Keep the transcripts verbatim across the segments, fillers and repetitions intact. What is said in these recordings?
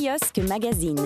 Kiosque Magazine.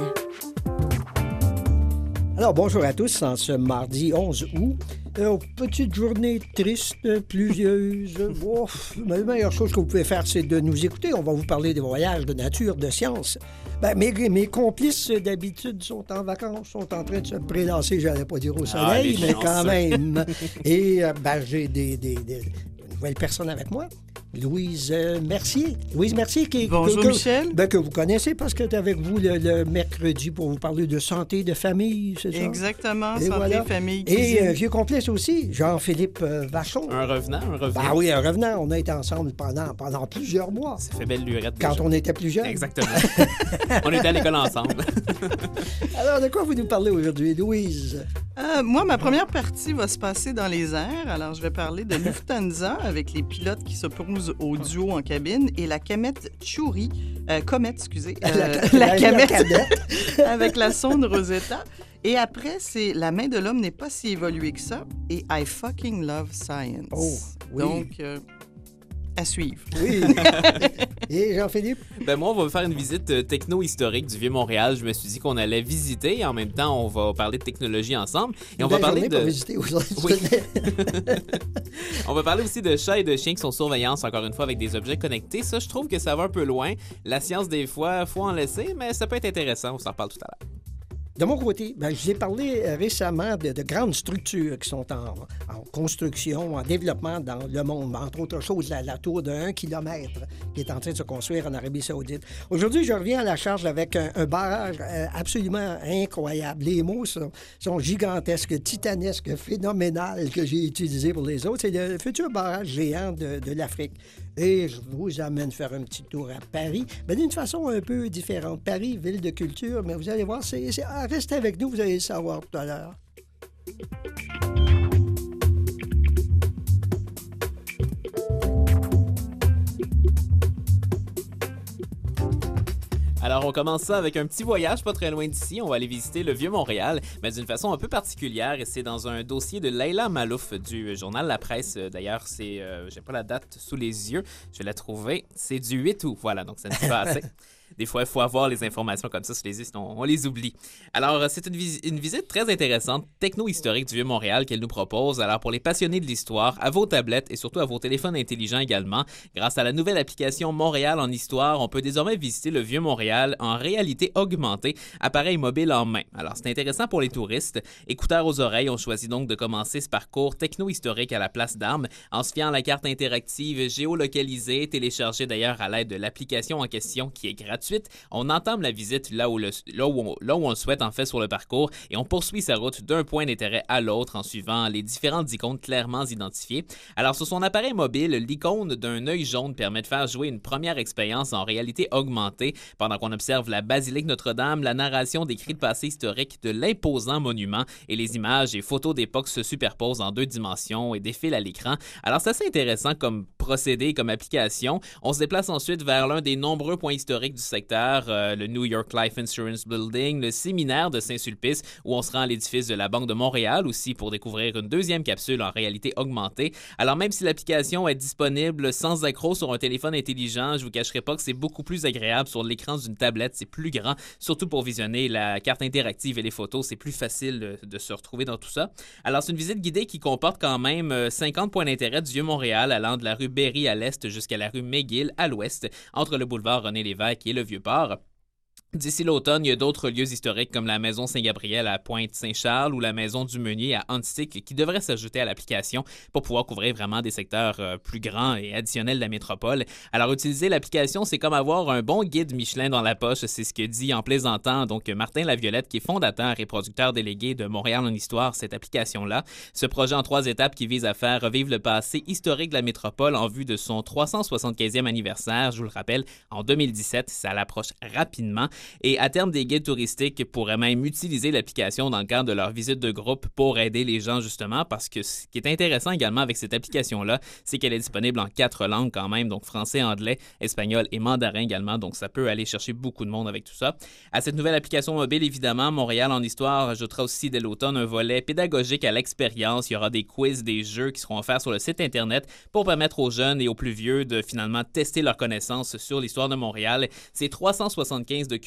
Alors, bonjour à tous, en ce mardi onze août. Euh, petite journée triste, pluvieuse. Ouf, la meilleure chose que vous pouvez faire, c'est de nous écouter. On va vous parler des voyages, de nature, de science. Ben, mes, mes complices, d'habitude, sont en vacances, sont en train de se prélasser, j'allais pas dire au soleil, ah, mais quand même. Et euh, ben, j'ai des, des, des, de nouvelles personnes avec moi. Louise euh, Mercier. Louise Mercier, qui, Bonjour, que, que, Michel. Ben, que vous connaissez parce qu'elle est avec vous le, le mercredi pour vous parler de santé de famille, c'est ça? Exactement, Et santé, voilà. famille, Et cuisine. euh, vieux complice aussi, Jean-Philippe euh, Vachon. Un revenant, un revenant. Ben oui, un revenant. On a été ensemble pendant, pendant plusieurs mois. Ça fait belle lurette. Quand déjà. on était plus jeunes. Exactement. On était à l'école ensemble. Alors, de quoi vous nous parlez aujourd'hui, Louise? Euh, moi, ma première partie va se passer dans les airs. Alors, je vais parler de Lufthansa avec les pilotes qui s'opposent au duo en cabine et la comète Chury, euh, comète, excusez, euh, La- la, la- la comète cadette. avec la sonde Rosetta. Et après, c'est La main de l'homme n'est pas si évoluée que ça et I fucking love science. Oh, oui. Donc, euh, à suivre. Oui. Et Jean-Philippe? Ben moi, on va faire une visite euh, techno-historique du Vieux-Montréal. Je me suis dit qu'on allait visiter et en même temps, on va parler de technologie ensemble. Et on va Belle parler journée de... pour visiter aujourd'hui. Oui. On va parler aussi de chats et de chiens qui sont surveillance, encore une fois, avec des objets connectés. Ça, je trouve que ça va un peu loin. La science, des fois, faut en laisser, mais ça peut être intéressant. On s'en reparle tout à l'heure. De mon côté, ben, je vous ai parlé euh, récemment de, de grandes structures qui sont en, en construction, en développement dans le monde. Entre autres choses, la, la tour de un kilomètre qui est en train de se construire en Arabie Saoudite. Aujourd'hui, je reviens à la charge avec un, un barrage euh, absolument incroyable. Les mots sont, sont gigantesques, titanesques, phénoménales que j'ai utilisés pour les autres. C'est le futur barrage géant de, de l'Afrique. Et je vous amène faire un petit tour à Paris, mais d'une façon un peu différente. Paris, ville de culture, mais vous allez voir, c'est, c'est... Ah, restez avec nous, vous allez le savoir tout à l'heure. Alors, on commence ça avec un petit voyage pas très loin d'ici. On va aller visiter le Vieux-Montréal, mais d'une façon un peu particulière. Et c'est dans un dossier de Leila Malouf du journal La Presse. D'ailleurs, c'est, euh, j'ai pas la date sous les yeux. Je vais la trouver. C'est du huit août. Voilà, donc ça ne dit pas assez. Des fois, il faut avoir les informations comme ça sous les yeux, sinon on les oublie. Alors, c'est une, vis- une visite très intéressante, techno-historique du Vieux-Montréal qu'elle nous propose. Alors, pour les passionnés de l'histoire, à vos tablettes et surtout à vos téléphones intelligents également, grâce à la nouvelle application Montréal en Histoire, on peut désormais visiter le Vieux-Montréal en réalité augmentée, appareil mobile en main. Alors, c'est intéressant pour les touristes. Écouteurs aux oreilles, on choisit donc de commencer ce parcours techno-historique à la place d'Armes en se fiant à la carte interactive géolocalisée, téléchargée d'ailleurs à l'aide de l'application en question qui est gratuite. On entame la visite là où, le, là, où on, là où on le souhaite en fait sur le parcours et on poursuit sa route d'un point d'intérêt à l'autre en suivant les différentes icônes clairement identifiées. Alors sur son appareil mobile, l'icône d'un œil jaune permet de faire jouer une première expérience en réalité augmentée pendant qu'on observe la basilique Notre-Dame, la narration des cris de passé historiques de l'imposant monument et les images et photos d'époque se superposent en deux dimensions et défilent à l'écran. Alors c'est assez intéressant comme procédé, comme application. On se déplace ensuite vers l'un des nombreux points historiques du secteur, euh, le New York Life Insurance Building, le séminaire de Saint-Sulpice, où on se rend à l'édifice de la Banque de Montréal aussi pour découvrir une deuxième capsule en réalité augmentée. Alors même si l'application est disponible sans accroc sur un téléphone intelligent, je vous cacherai pas que c'est beaucoup plus agréable sur l'écran d'une tablette, c'est plus grand, surtout pour visionner la carte interactive et les photos, c'est plus facile de, de se retrouver dans tout ça. Alors c'est une visite guidée qui comporte quand même cinquante points d'intérêt du Vieux-Montréal, allant de la rue Berry à l'est jusqu'à la rue McGill à l'ouest, entre le boulevard René-Lévesque et le Vieux-Port. D'ici l'automne, il y a d'autres lieux historiques comme la maison Saint-Gabriel à Pointe-Saint-Charles ou la maison du Meunier à Antique qui devraient s'ajouter à l'application pour pouvoir couvrir vraiment des secteurs euh, plus grands et additionnels de la métropole. Alors, utiliser l'application, c'est comme avoir un bon guide Michelin dans la poche, c'est ce que dit en plaisantant donc Martin Laviolette qui est fondateur et producteur délégué de Montréal en Histoire, cette application-là. Ce projet en trois étapes qui vise à faire revivre le passé historique de la métropole en vue de son trois cent soixante-quinzième anniversaire, je vous le rappelle, en deux mille dix-sept, ça l'approche rapidement. Et à terme, des guides touristiques pourraient même utiliser l'application dans le cadre de leur visite de groupe pour aider les gens justement parce que ce qui est intéressant également avec cette application-là, c'est qu'elle est disponible en quatre langues quand même, donc français, anglais, espagnol et mandarin également, donc ça peut aller chercher beaucoup de monde avec tout ça. À cette nouvelle application mobile, évidemment, Montréal en Histoire ajoutera aussi dès l'automne un volet pédagogique à l'expérience. Il y aura des quiz, des jeux qui seront offerts sur le site Internet pour permettre aux jeunes et aux plus vieux de finalement tester leurs connaissances sur l'histoire de Montréal. C'est trois cent soixante-quinze documents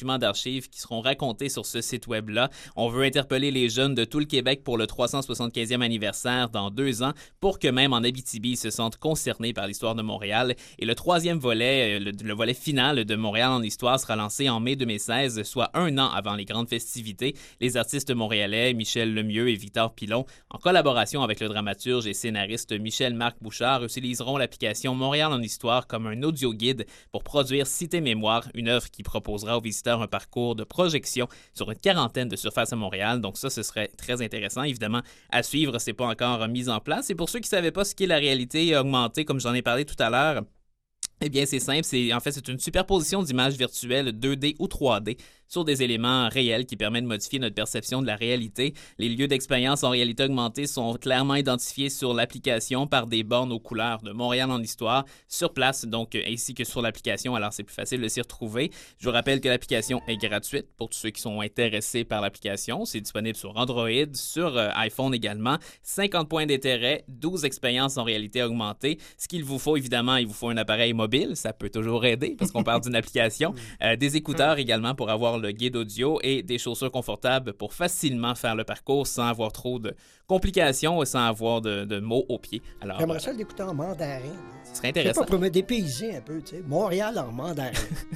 documents d'archives qui seront racontés sur ce site web-là. On veut interpeller les jeunes de tout le Québec pour le trois cent soixante-quinzième anniversaire dans deux ans pour que même en Abitibi, ils se sentent concernés par l'histoire de Montréal. Et le troisième volet, le, le volet final de Montréal en histoire sera lancé en mai deux mille seize, soit un an avant les grandes festivités. Les artistes montréalais, Michel Lemieux et Victor Pilon, en collaboration avec le dramaturge et scénariste Michel-Marc Bouchard, utiliseront l'application Montréal en histoire comme un audio-guide pour produire Cité Mémoire, une œuvre qui proposera aux visiteurs un parcours de projection sur une quarantaine de surfaces à Montréal. Donc ça, ce serait très intéressant. Évidemment, à suivre, c'est pas encore mis en place. Et pour ceux qui ne savaient pas ce qu'est la réalité augmentée, comme j'en ai parlé tout à l'heure, eh bien, c'est simple. C'est, en fait, c'est une superposition d'images virtuelles deux D ou trois D sur des éléments réels qui permettent de modifier notre perception de la réalité. Les lieux d'expérience en réalité augmentée sont clairement identifiés sur l'application par des bornes aux couleurs de Montréal en histoire sur place, donc ainsi que sur l'application. Alors, c'est plus facile de s'y retrouver. Je vous rappelle que l'application est gratuite pour tous ceux qui sont intéressés par l'application. C'est disponible sur Android, sur euh, iPhone également. cinquante points d'intérêt, douze expériences en réalité augmentée. Ce qu'il vous faut, évidemment, il vous faut un appareil mobile. Ça peut toujours aider parce qu'on parle d'une application. Euh, des écouteurs également pour avoir le guide audio et des chaussures confortables pour facilement faire le parcours sans avoir trop de complications et sans avoir de, de mots aux pieds. Alors, J'aimerais ça l'écouter en mandarin. Ce serait intéressant. C'est pas pour me dépayser un peu, tu sais. Montréal en mandarin.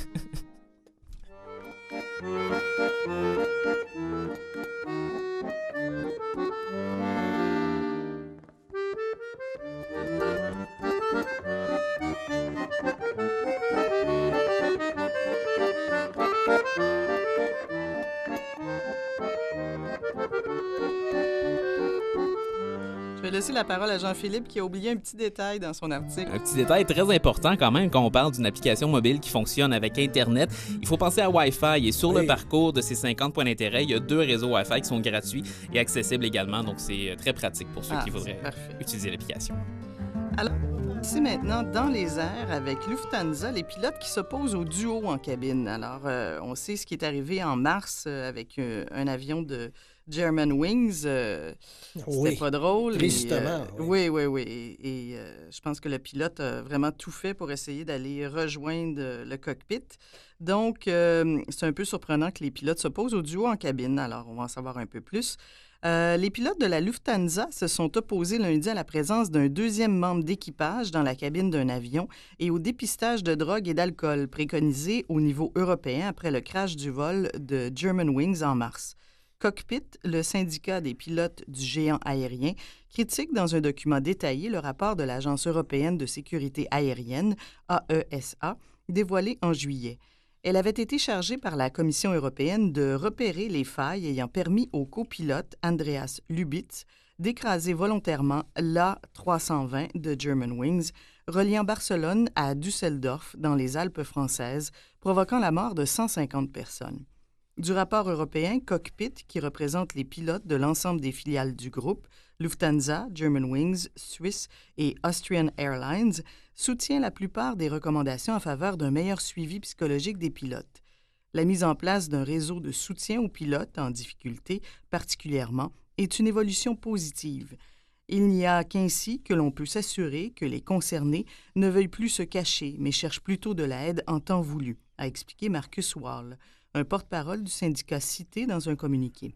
Je vais laisser la parole à Jean-Philippe qui a oublié un petit détail dans son article. Un petit détail très important quand même quand on parle d'une application mobile qui fonctionne avec Internet. Il faut penser à Wi-Fi et sur oui. le parcours de ces cinquante points d'intérêt, il y a deux réseaux Wi-Fi qui sont gratuits et accessibles également. Donc, c'est très pratique pour ceux ah, qui voudraient utiliser l'application. Alors, ici maintenant dans les airs avec Lufthansa, les pilotes qui s'opposent au duo en cabine. Alors, euh, on sait ce qui est arrivé en mars euh, avec euh, un avion de Germanwings. Euh, oui. C'était pas drôle. Tristement. Et, euh, oui, oui, oui. Et, et euh, je pense que le pilote a vraiment tout fait pour essayer d'aller rejoindre le cockpit. Donc, euh, c'est un peu surprenant que les pilotes s'opposent au duo en cabine. Alors, on va en savoir un peu plus. Euh, les pilotes de la Lufthansa se sont opposés lundi à la présence d'un deuxième membre d'équipage dans la cabine d'un avion et au dépistage de drogue et d'alcool préconisé au niveau européen après le crash du vol de Germanwings en mars. Cockpit, le syndicat des pilotes du géant aérien, critique dans un document détaillé le rapport de l'Agence européenne de sécurité aérienne, A E S A, dévoilé en juillet. Elle avait été chargée par la Commission européenne de repérer les failles ayant permis au copilote Andreas Lubitz d'écraser volontairement l'A trois cent vingt de Germanwings, reliant Barcelone à Düsseldorf dans les Alpes françaises, provoquant la mort de cent cinquante personnes. Du rapport européen, Cockpit, qui représente les pilotes de l'ensemble des filiales du groupe, Lufthansa, Germanwings, Swiss et Austrian Airlines, soutient la plupart des recommandations en faveur d'un meilleur suivi psychologique des pilotes. La mise en place d'un réseau de soutien aux pilotes en difficulté, particulièrement, est une évolution positive. Il n'y a qu'ainsi que l'on peut s'assurer que les concernés ne veuillent plus se cacher, mais cherchent plutôt de l'aide en temps voulu, a expliqué Marcus Wall, un porte-parole du syndicat cité dans un communiqué.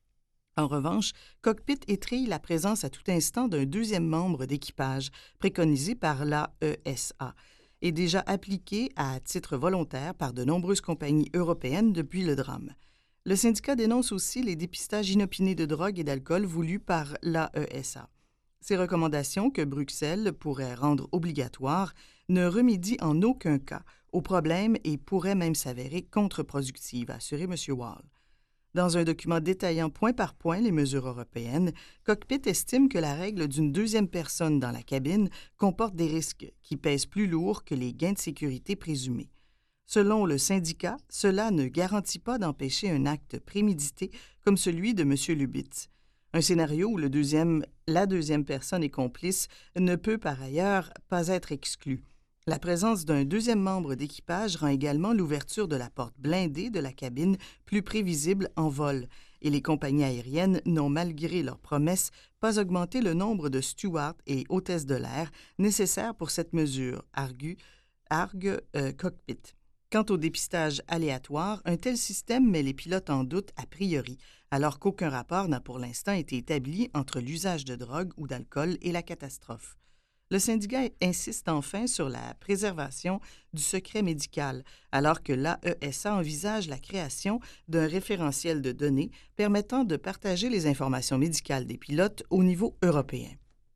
En revanche, Cockpit étrille la présence à tout instant d'un deuxième membre d'équipage préconisé par l'A E S A et déjà appliqué à titre volontaire par de nombreuses compagnies européennes depuis le drame. Le syndicat dénonce aussi les dépistages inopinés de drogue et d'alcool voulus par l'A E S A. Ces recommandations, que Bruxelles pourrait rendre obligatoires, ne remédient en aucun cas au problème et pourraient même s'avérer contre-productives, a assuré M. Wall. Dans un document détaillant point par point les mesures européennes, Cockpit estime que la règle d'une deuxième personne dans la cabine comporte des risques qui pèsent plus lourd que les gains de sécurité présumés. Selon le syndicat, cela ne garantit pas d'empêcher un acte prémédité comme celui de M. Lubitz. Un scénario où le deuxième, la deuxième personne est complice ne peut par ailleurs pas être exclu. La présence d'un deuxième membre d'équipage rend également l'ouverture de la porte blindée de la cabine plus prévisible en vol, et les compagnies aériennes n'ont, malgré leurs promesses, pas augmenté le nombre de stewards et hôtesses de l'air nécessaires pour cette mesure, argue, argue euh, Cockpit. Quant au dépistage aléatoire, un tel système met les pilotes en doute a priori, alors qu'aucun rapport n'a pour l'instant été établi entre l'usage de drogue ou d'alcool et la catastrophe. Le syndicat insiste enfin sur la préservation du secret médical, alors que l'A E S A envisage la création d'un référentiel de données permettant de partager les informations médicales des pilotes au niveau européen.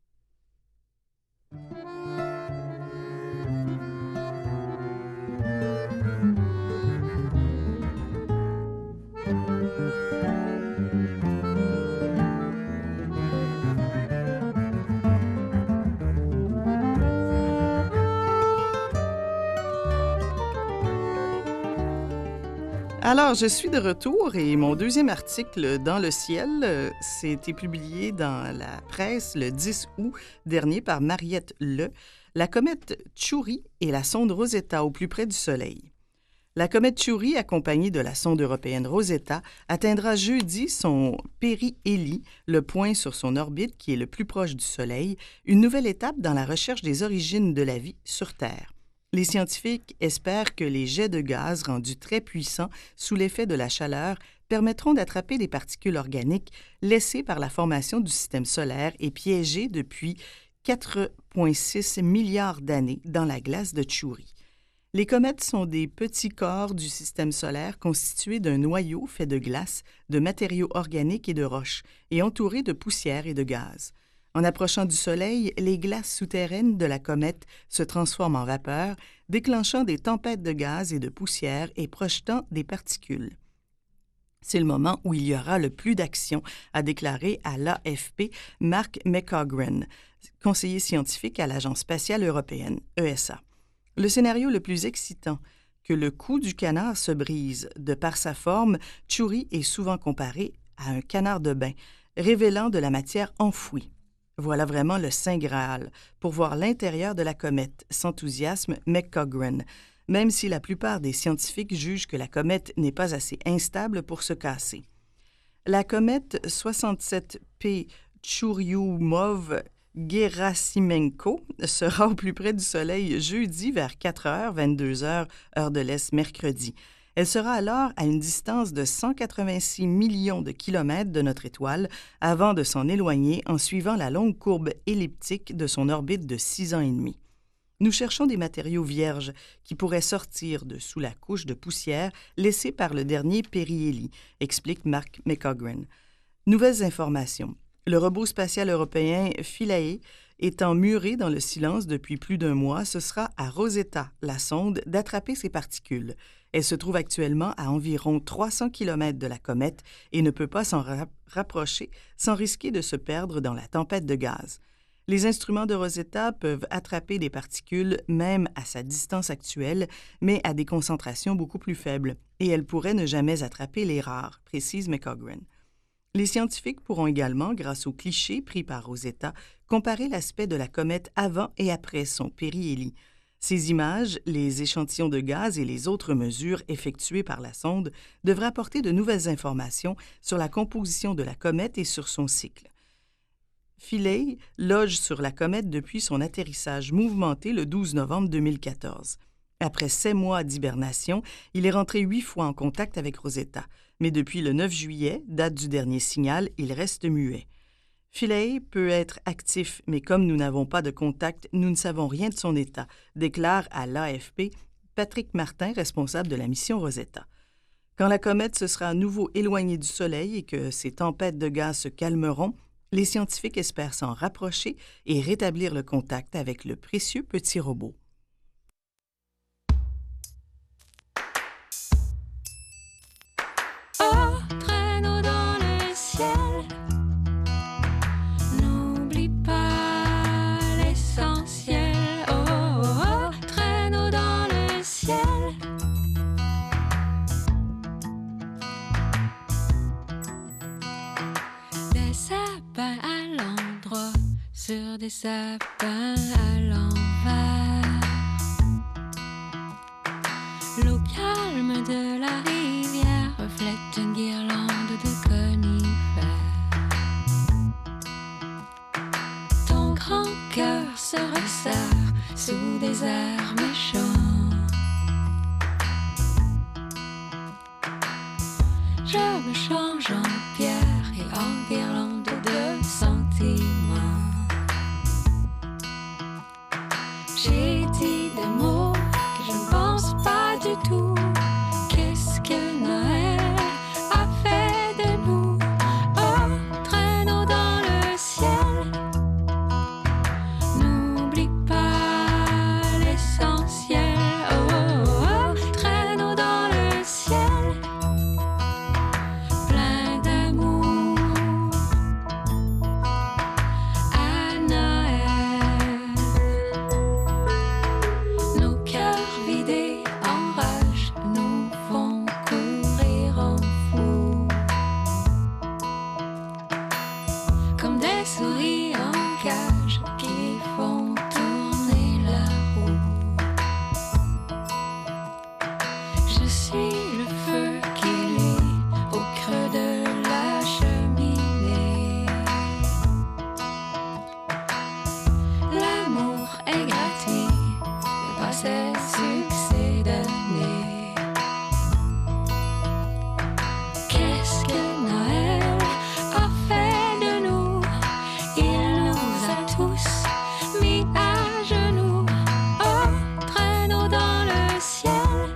Alors, je suis de retour et mon deuxième article dans le ciel, euh, c'était publié dans la presse le dix août dernier par Mariette Le, la comète Chury et la sonde Rosetta au plus près du Soleil. La comète Chury, accompagnée de la sonde européenne Rosetta, atteindra jeudi son périhélie, le point sur son orbite qui est le plus proche du Soleil, une nouvelle étape dans la recherche des origines de la vie sur Terre. Les scientifiques espèrent que les jets de gaz rendus très puissants sous l'effet de la chaleur permettront d'attraper des particules organiques laissées par la formation du système solaire et piégées depuis quatre virgule six milliards d'années dans la glace de Chury. Les comètes sont des petits corps du système solaire constitués d'un noyau fait de glace, de matériaux organiques et de roches, et entourés de poussière et de gaz. En approchant du Soleil, les glaces souterraines de la comète se transforment en vapeur, déclenchant des tempêtes de gaz et de poussière et projetant des particules. C'est le moment où il y aura le plus d'action, a déclaré à l'A F P Mark McCaughrean, conseiller scientifique à l'Agence spatiale européenne, E S A. Le scénario le plus excitant, que le cou du canard se brise. De par sa forme, Chury est souvent comparé à un canard de bain, révélant de la matière enfouie. Voilà vraiment le Saint Graal pour voir l'intérieur de la comète, s'enthousiasme McCaughrean, même si la plupart des scientifiques jugent que la comète n'est pas assez instable pour se casser. La comète soixante-sept P Churyumov-Gerasimenko sera au plus près du Soleil jeudi vers quatre heures, vingt-deux heures, heure de l'Est mercredi. Elle sera alors à une distance de cent quatre-vingt-six millions de kilomètres de notre étoile avant de s'en éloigner en suivant la longue courbe elliptique de son orbite de six ans et demi. Nous cherchons des matériaux vierges qui pourraient sortir de sous la couche de poussière laissée par le dernier périhélie, explique Mark McCaughrean. Nouvelles informations. Le robot spatial européen Philae étant muré dans le silence depuis plus d'un mois, ce sera à Rosetta, la sonde, d'attraper ces particules. Elle se trouve actuellement à environ trois cents kilomètres de la comète et ne peut pas s'en ra- rapprocher sans risquer de se perdre dans la tempête de gaz. Les instruments de Rosetta peuvent attraper des particules même à sa distance actuelle, mais à des concentrations beaucoup plus faibles, et elles pourraient ne jamais attraper les rares, précise McCaughrean. Les scientifiques pourront également, grâce aux clichés pris par Rosetta, comparer l'aspect de la comète avant et après son périhélie. Ces images, les échantillons de gaz et les autres mesures effectuées par la sonde devraient apporter de nouvelles informations sur la composition de la comète et sur son cycle. Philae loge sur la comète depuis son atterrissage mouvementé le douze novembre deux mille quatorze. Après sept mois d'hibernation, il est rentré huit fois en contact avec Rosetta, mais depuis le neuf juillet, date du dernier signal, il reste muet. Philae peut être actif, mais comme nous n'avons pas de contact, nous ne savons rien de son état, déclare à l'A F P Patrick Martin, responsable de la mission Rosetta. Quand la comète se sera à nouveau éloignée du Soleil et que ces tempêtes de gaz se calmeront, les scientifiques espèrent s'en rapprocher et rétablir le contact avec le précieux petit robot. Oh, traîneau dans le ciel, n'oublie pas l'essentiel. Oh, oh, oh, traîneau dans le ciel. Des sapins à l'endroit, sur des sapins à l'envers. L'eau calme de la rivière reflète une guirlande de conifères. Ton grand cœur se resserre sous des airs méchants. change en pierre et en guirlande de sentiments. J'ai dit des mots que je ne pense pas du tout. Qu'est-ce que Noël a fait de nous? Oh, traîneau dans le ciel. N'oublie pas l'essentiel. Oh, oh, oh, traîneau dans le ciel. Plein d'amour. À Noël. Nos cœurs vidés en rage nous font courir en fou. Comme des souris en cage qui font tourner la roue. Je suis le feu qui lit au creux de la cheminée. L'amour est gratuit, mais pas ses succès donnés. Qu'est-ce que Noël a fait de nous? Il nous a tous mis à genoux. Oh, traîneau dans le ciel.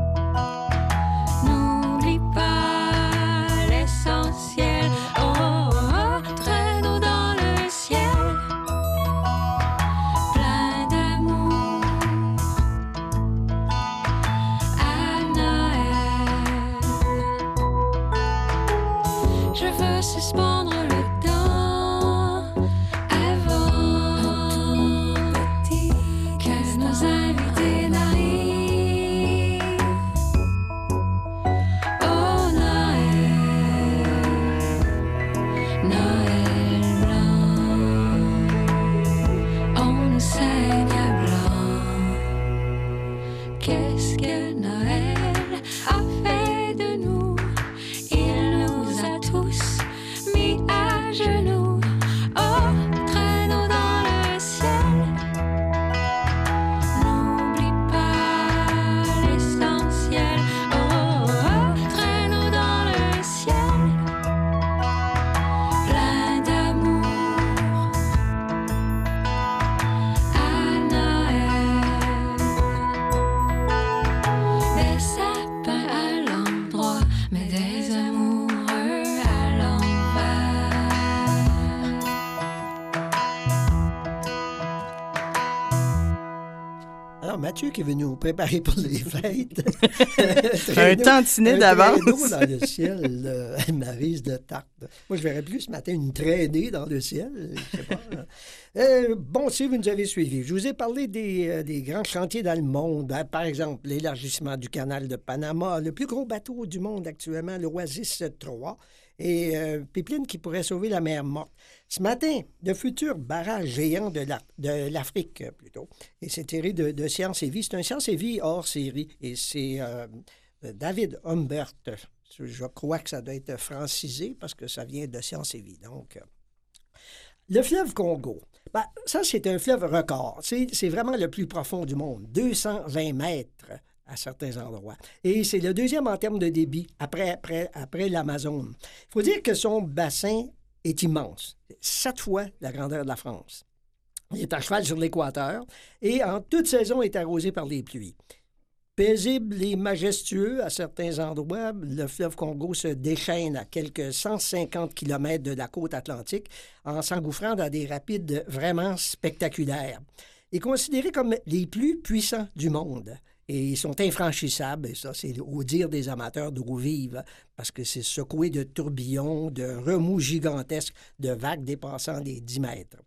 N'oublie pas l'essentiel. Oh, oh, oh, traîneau dans le ciel. Plein d'amour. À Noël. Je veux suspendre le temps avant que nos invités n'arrivent. Oh Noël, Noël blanc, on nous saigne à blanc. Qu'est-ce que Noël a fait de nous? Il nous a tous mis à genoux. Oh, traîneau dans le ciel. N'oublie pas l'essentiel. Oh, oh, oh, traîneau dans le ciel. Plein d'amour. À Noël. Des sapins à l'endroit, mais des amoureux à l'envers. Alors, Mathieu qui est venu nous préparer pour les fêtes. Un Traîneau- tantinet un d'avance. traîneau dans le ciel, euh, Maryse de Tarte. Moi, je verrais plus ce matin une traînée dans le ciel. Je sais pas. Euh, bon, si vous nous avez suivis, je vous ai parlé des, euh, des grands chantiers dans le monde. Hein. Par exemple, l'élargissement du canal de Panama, le plus gros bateau du monde actuellement, l'Oasis trois, et euh, Pipeline qui pourrait sauver la mer Morte. Ce matin, de futurs barrages géants de la- de l'Afrique, euh, plutôt. Et c'est tiré de, de Science et Vie. C'est un Science et Vie hors série. Et c'est euh, David Humbert. Je crois que ça doit être francisé parce que ça vient de Science et Vie. Donc, euh, le fleuve Congo, ben, ça, c'est un fleuve record. C'est, c'est vraiment le plus profond du monde, deux cent vingt mètres à certains endroits. Et c'est le deuxième en termes de débit après, après, après l'Amazone. Il faut dire que son bassin est immense, sept fois la grandeur de la France. Il est à cheval sur l'équateur et en toute saison est arrosé par les pluies. Paisible et majestueux à certains endroits, le fleuve Congo se déchaîne à quelques cent cinquante kilomètres de la côte atlantique en s'engouffrant dans des rapides vraiment spectaculaires. Il est considéré comme les plus puissants du monde et ils sont infranchissables, et ça c'est au dire des amateurs d'eau vive, parce que c'est secoué de tourbillons, de remous gigantesques, de vagues dépassant les dix mètres.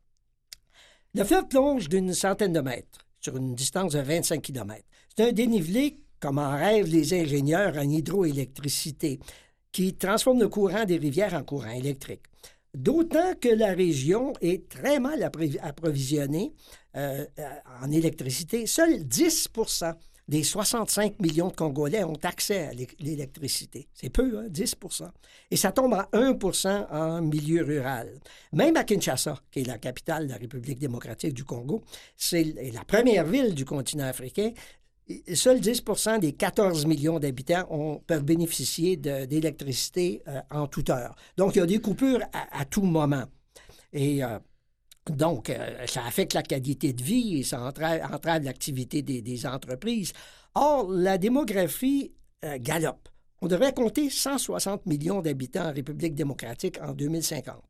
Le fleuve plonge d'une centaine de mètres, sur une distance de vingt-cinq kilomètres. C'est un dénivelé, comme en rêvent les ingénieurs en hydroélectricité, qui transforme le courant des rivières en courant électrique. D'autant que la région est très mal appré- approvisionnée euh, en électricité. Seuls dix pour cent des soixante-cinq millions de Congolais ont accès à l'électricité. C'est peu, hein, dix pour cent. Et ça tombe à un pour cent en milieu rural. Même à Kinshasa, qui est la capitale de la République démocratique du Congo, c'est la première ville du continent africain, seuls dix pour cent des quatorze millions d'habitants ont, peuvent bénéficier de, d'électricité euh, en toute heure. Donc, il y a des coupures à, à tout moment. Et euh, donc, euh, ça affecte la qualité de vie et ça entrave, entrave l'activité des, des entreprises. Or, la démographie euh, galope. On devrait compter cent soixante millions d'habitants en République démocratique en deux mille cinquante.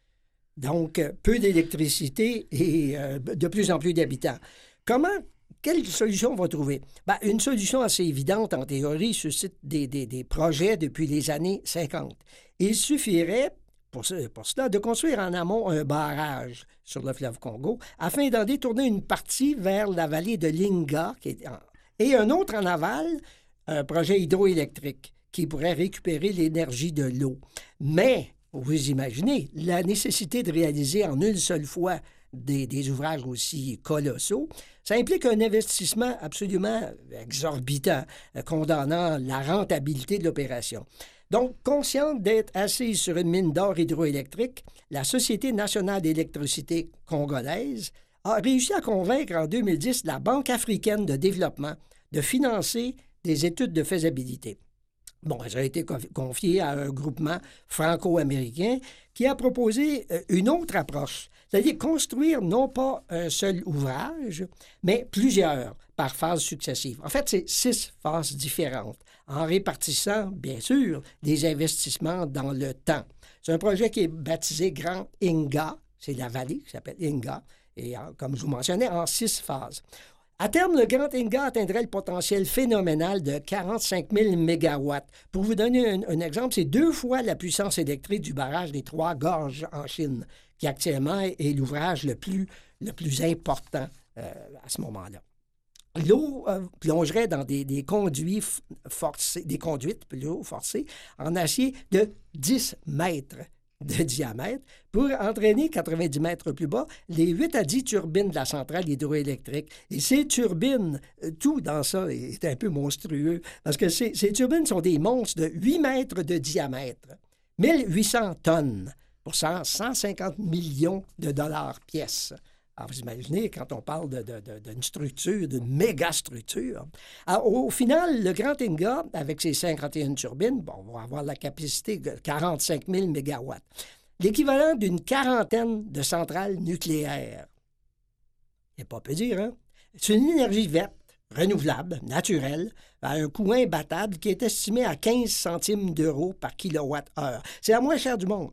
Donc, euh, peu d'électricité et euh, de plus en plus d'habitants. Comment, quelle solution on va trouver? Ben, une solution assez évidente, en théorie, suscite des, des, des projets depuis les années cinquante. Il suffirait, pour, ce, pour cela, de construire en amont un barrage sur le fleuve Congo afin d'en détourner une partie vers la vallée de l'Inga qui est en, et un autre en aval, un projet hydroélectrique qui pourrait récupérer l'énergie de l'eau. Mais, vous imaginez, la nécessité de réaliser en une seule fois des, des ouvrages aussi colossaux, ça implique un investissement absolument exorbitant, condamnant la rentabilité de l'opération. Donc, consciente d'être assise sur une mine d'or hydroélectrique, la Société nationale d'électricité congolaise a réussi à convaincre en deux mille dix la Banque africaine de développement de financer des études de faisabilité. Bon, ça a été confié à un groupement franco-américain qui a proposé une autre approche, c'est-à-dire construire non pas un seul ouvrage, mais plusieurs par phase successive. En fait, c'est six phases différentes, en répartissant, bien sûr, des investissements dans le temps. C'est un projet qui est baptisé Grand Inga, c'est la vallée qui s'appelle Inga, et comme je vous mentionnais, en six phases. À terme, le Grand Inga atteindrait le potentiel phénoménal de quarante-cinq mille mégawatts. Pour vous donner un, un exemple, c'est deux fois la puissance électrique du barrage des Trois Gorges en Chine, qui actuellement est l'ouvrage le plus, le plus important euh, à ce moment-là. L'eau euh, plongerait dans des, des conduits forcés, des conduites plutôt forcées en acier de dix mètres de diamètre pour entraîner quatre-vingt-dix mètres plus bas les huit à dix turbines de la centrale hydroélectrique. Et ces turbines, tout dans ça est un peu monstrueux parce que ces, ces turbines sont des monstres de huit mètres de diamètre, mille huit cents tonnes pour cent cinquante millions de dollars pièce. Alors, vous imaginez, quand on parle de, de, de, d'une structure, d'une méga structure. Alors, au final, le Grand Inga, avec ses cinquante et une turbines, bon, on va avoir la capacité de quarante-cinq mille mégawatts, l'équivalent d'une quarantaine de centrales nucléaires. Il n'y a pas peu dire, hein? C'est une énergie verte, renouvelable, naturelle, à un coût imbattable qui est estimé à quinze centimes d'euros par kilowattheure. C'est la moins chère du monde.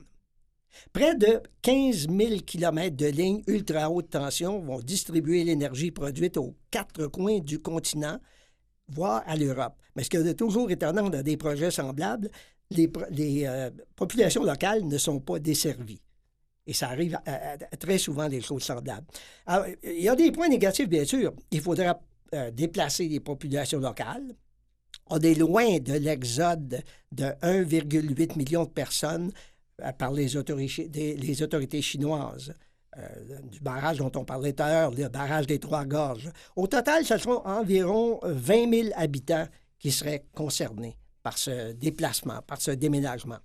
Près de quinze mille kilomètres de lignes ultra haute tension vont distribuer l'énergie produite aux quatre coins du continent, voire à l'Europe. Mais ce qui est toujours étonnant dans des projets semblables, les, les euh, populations locales ne sont pas desservies. Et ça arrive à, à, à très souvent des choses semblables. Alors, il y a des points négatifs, bien sûr. Il faudra euh, déplacer les populations locales. On est loin de l'exode de un virgule huit million de personnes par les autorités, des, les autorités chinoises, euh, du barrage dont on parlait tout à l'heure, le barrage des Trois Gorges. Au total, ce seront environ vingt mille habitants qui seraient concernés par ce déplacement, par ce déménagement.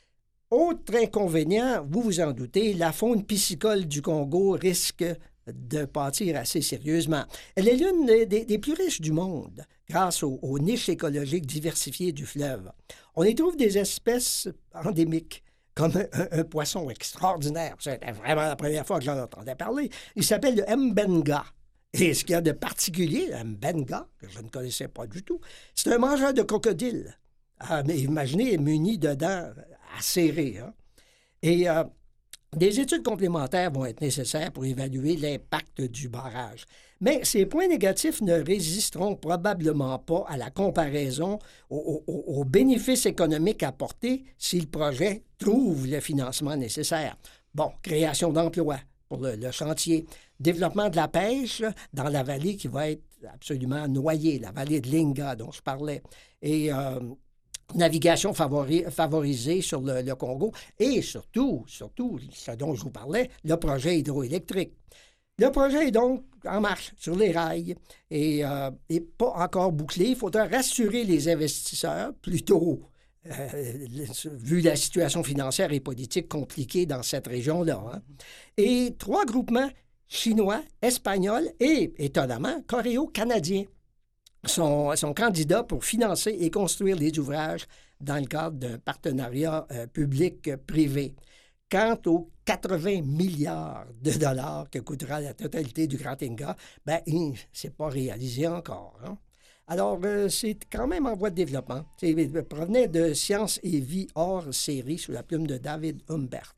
Autre inconvénient, vous vous en doutez, la faune piscicole du Congo risque de pâtir assez sérieusement. Elle est l'une des, des, des plus riches du monde grâce aux, aux niches écologiques diversifiées du fleuve. On y trouve des espèces endémiques, comme un, un, un poisson extraordinaire. C'était vraiment la première fois que j'en entendais parler. Il s'appelle le mbenga. Et ce qu'il y a de particulier, le mbenga, que je ne connaissais pas du tout, c'est un mangeur de crocodile. Ah, mais imaginez, muni de dents acérées. Hein? Et euh, des études complémentaires vont être nécessaires pour évaluer l'impact du barrage. Mais ces points négatifs ne résisteront probablement pas à la comparaison aux, aux, aux bénéfices économiques apportés si le projet trouve le financement nécessaire. Bon, création d'emplois pour le, le chantier, développement de la pêche dans la vallée qui va être absolument noyée, la vallée de l'Inga dont je parlais, et euh, navigation favori, favorisée sur le, le Congo, et surtout, surtout, ce dont je vous parlais, le projet hydroélectrique. Le projet est donc en marche sur les rails et euh, n'est pas encore bouclé. Il faudra rassurer les investisseurs, plutôt, euh, vu la situation financière et politique compliquée dans cette région-là. Hein. Et trois groupements chinois, espagnols et, étonnamment, coréo-canadiens sont, sont candidats pour financer et construire des ouvrages dans le cadre d'un partenariat euh, public-privé. Quant aux quatre-vingts milliards de dollars que coûtera la totalité du Grand Inga, bien, c'est pas réalisé encore. Hein? Alors, euh, c'est quand même en voie de développement. C'est provenait de Science et vie hors série sous la plume de David Humbert.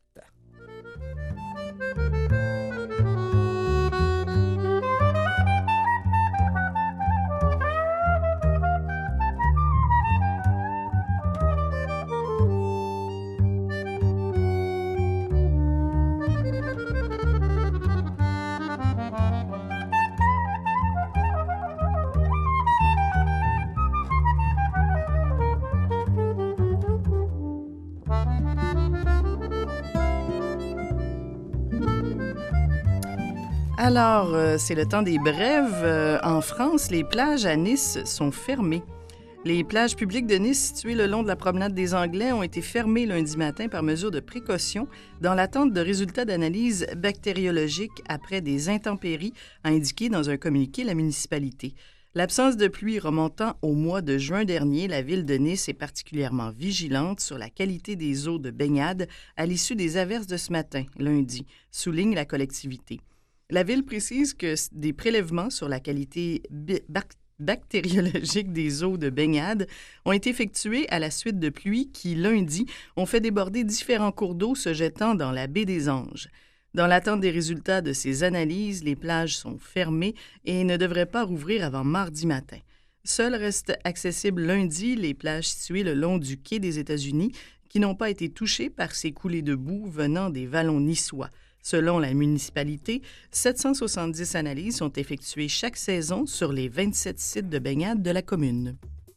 Alors, euh, c'est le temps des brèves. Euh, en France, les plages à Nice sont fermées. Les plages publiques de Nice, situées le long de la promenade des Anglais, ont été fermées lundi matin par mesure de précaution dans l'attente de résultats d'analyse bactériologique après des intempéries, a indiqué dans un communiqué la municipalité. L'absence de pluie remontant au mois de juin dernier, la ville de Nice est particulièrement vigilante sur la qualité des eaux de baignade à l'issue des averses de ce matin, lundi, souligne la collectivité. La ville précise que des prélèvements sur la qualité bac- bactériologique des eaux de baignade ont été effectués à la suite de pluies qui, lundi, ont fait déborder différents cours d'eau se jetant dans la baie des Anges. Dans l'attente des résultats de ces analyses, les plages sont fermées et ne devraient pas rouvrir avant mardi matin. Seules restent accessibles lundi les plages situées le long du quai des États-Unis qui n'ont pas été touchées par ces coulées de boue venant des vallons niçois. Selon la municipalité, sept cent soixante-dix analyses sont effectuées chaque saison sur les vingt-sept sites de baignade de la commune.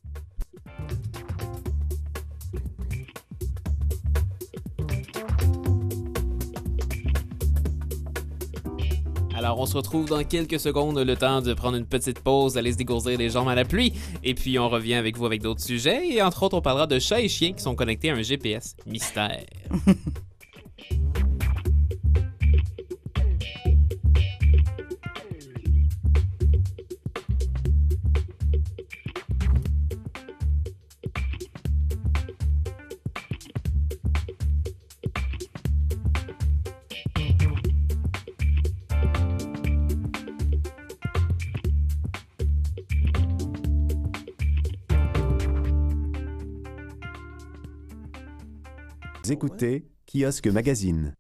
Alors, on se retrouve dans quelques secondes, le temps de prendre une petite pause, d'aller se dégourdir les jambes à la pluie. Et puis, on revient avec vous avec d'autres sujets. Et entre autres, on parlera de chats et chiens qui sont connectés à un G P S. Mystère. Écoutez Kiosque Magazine.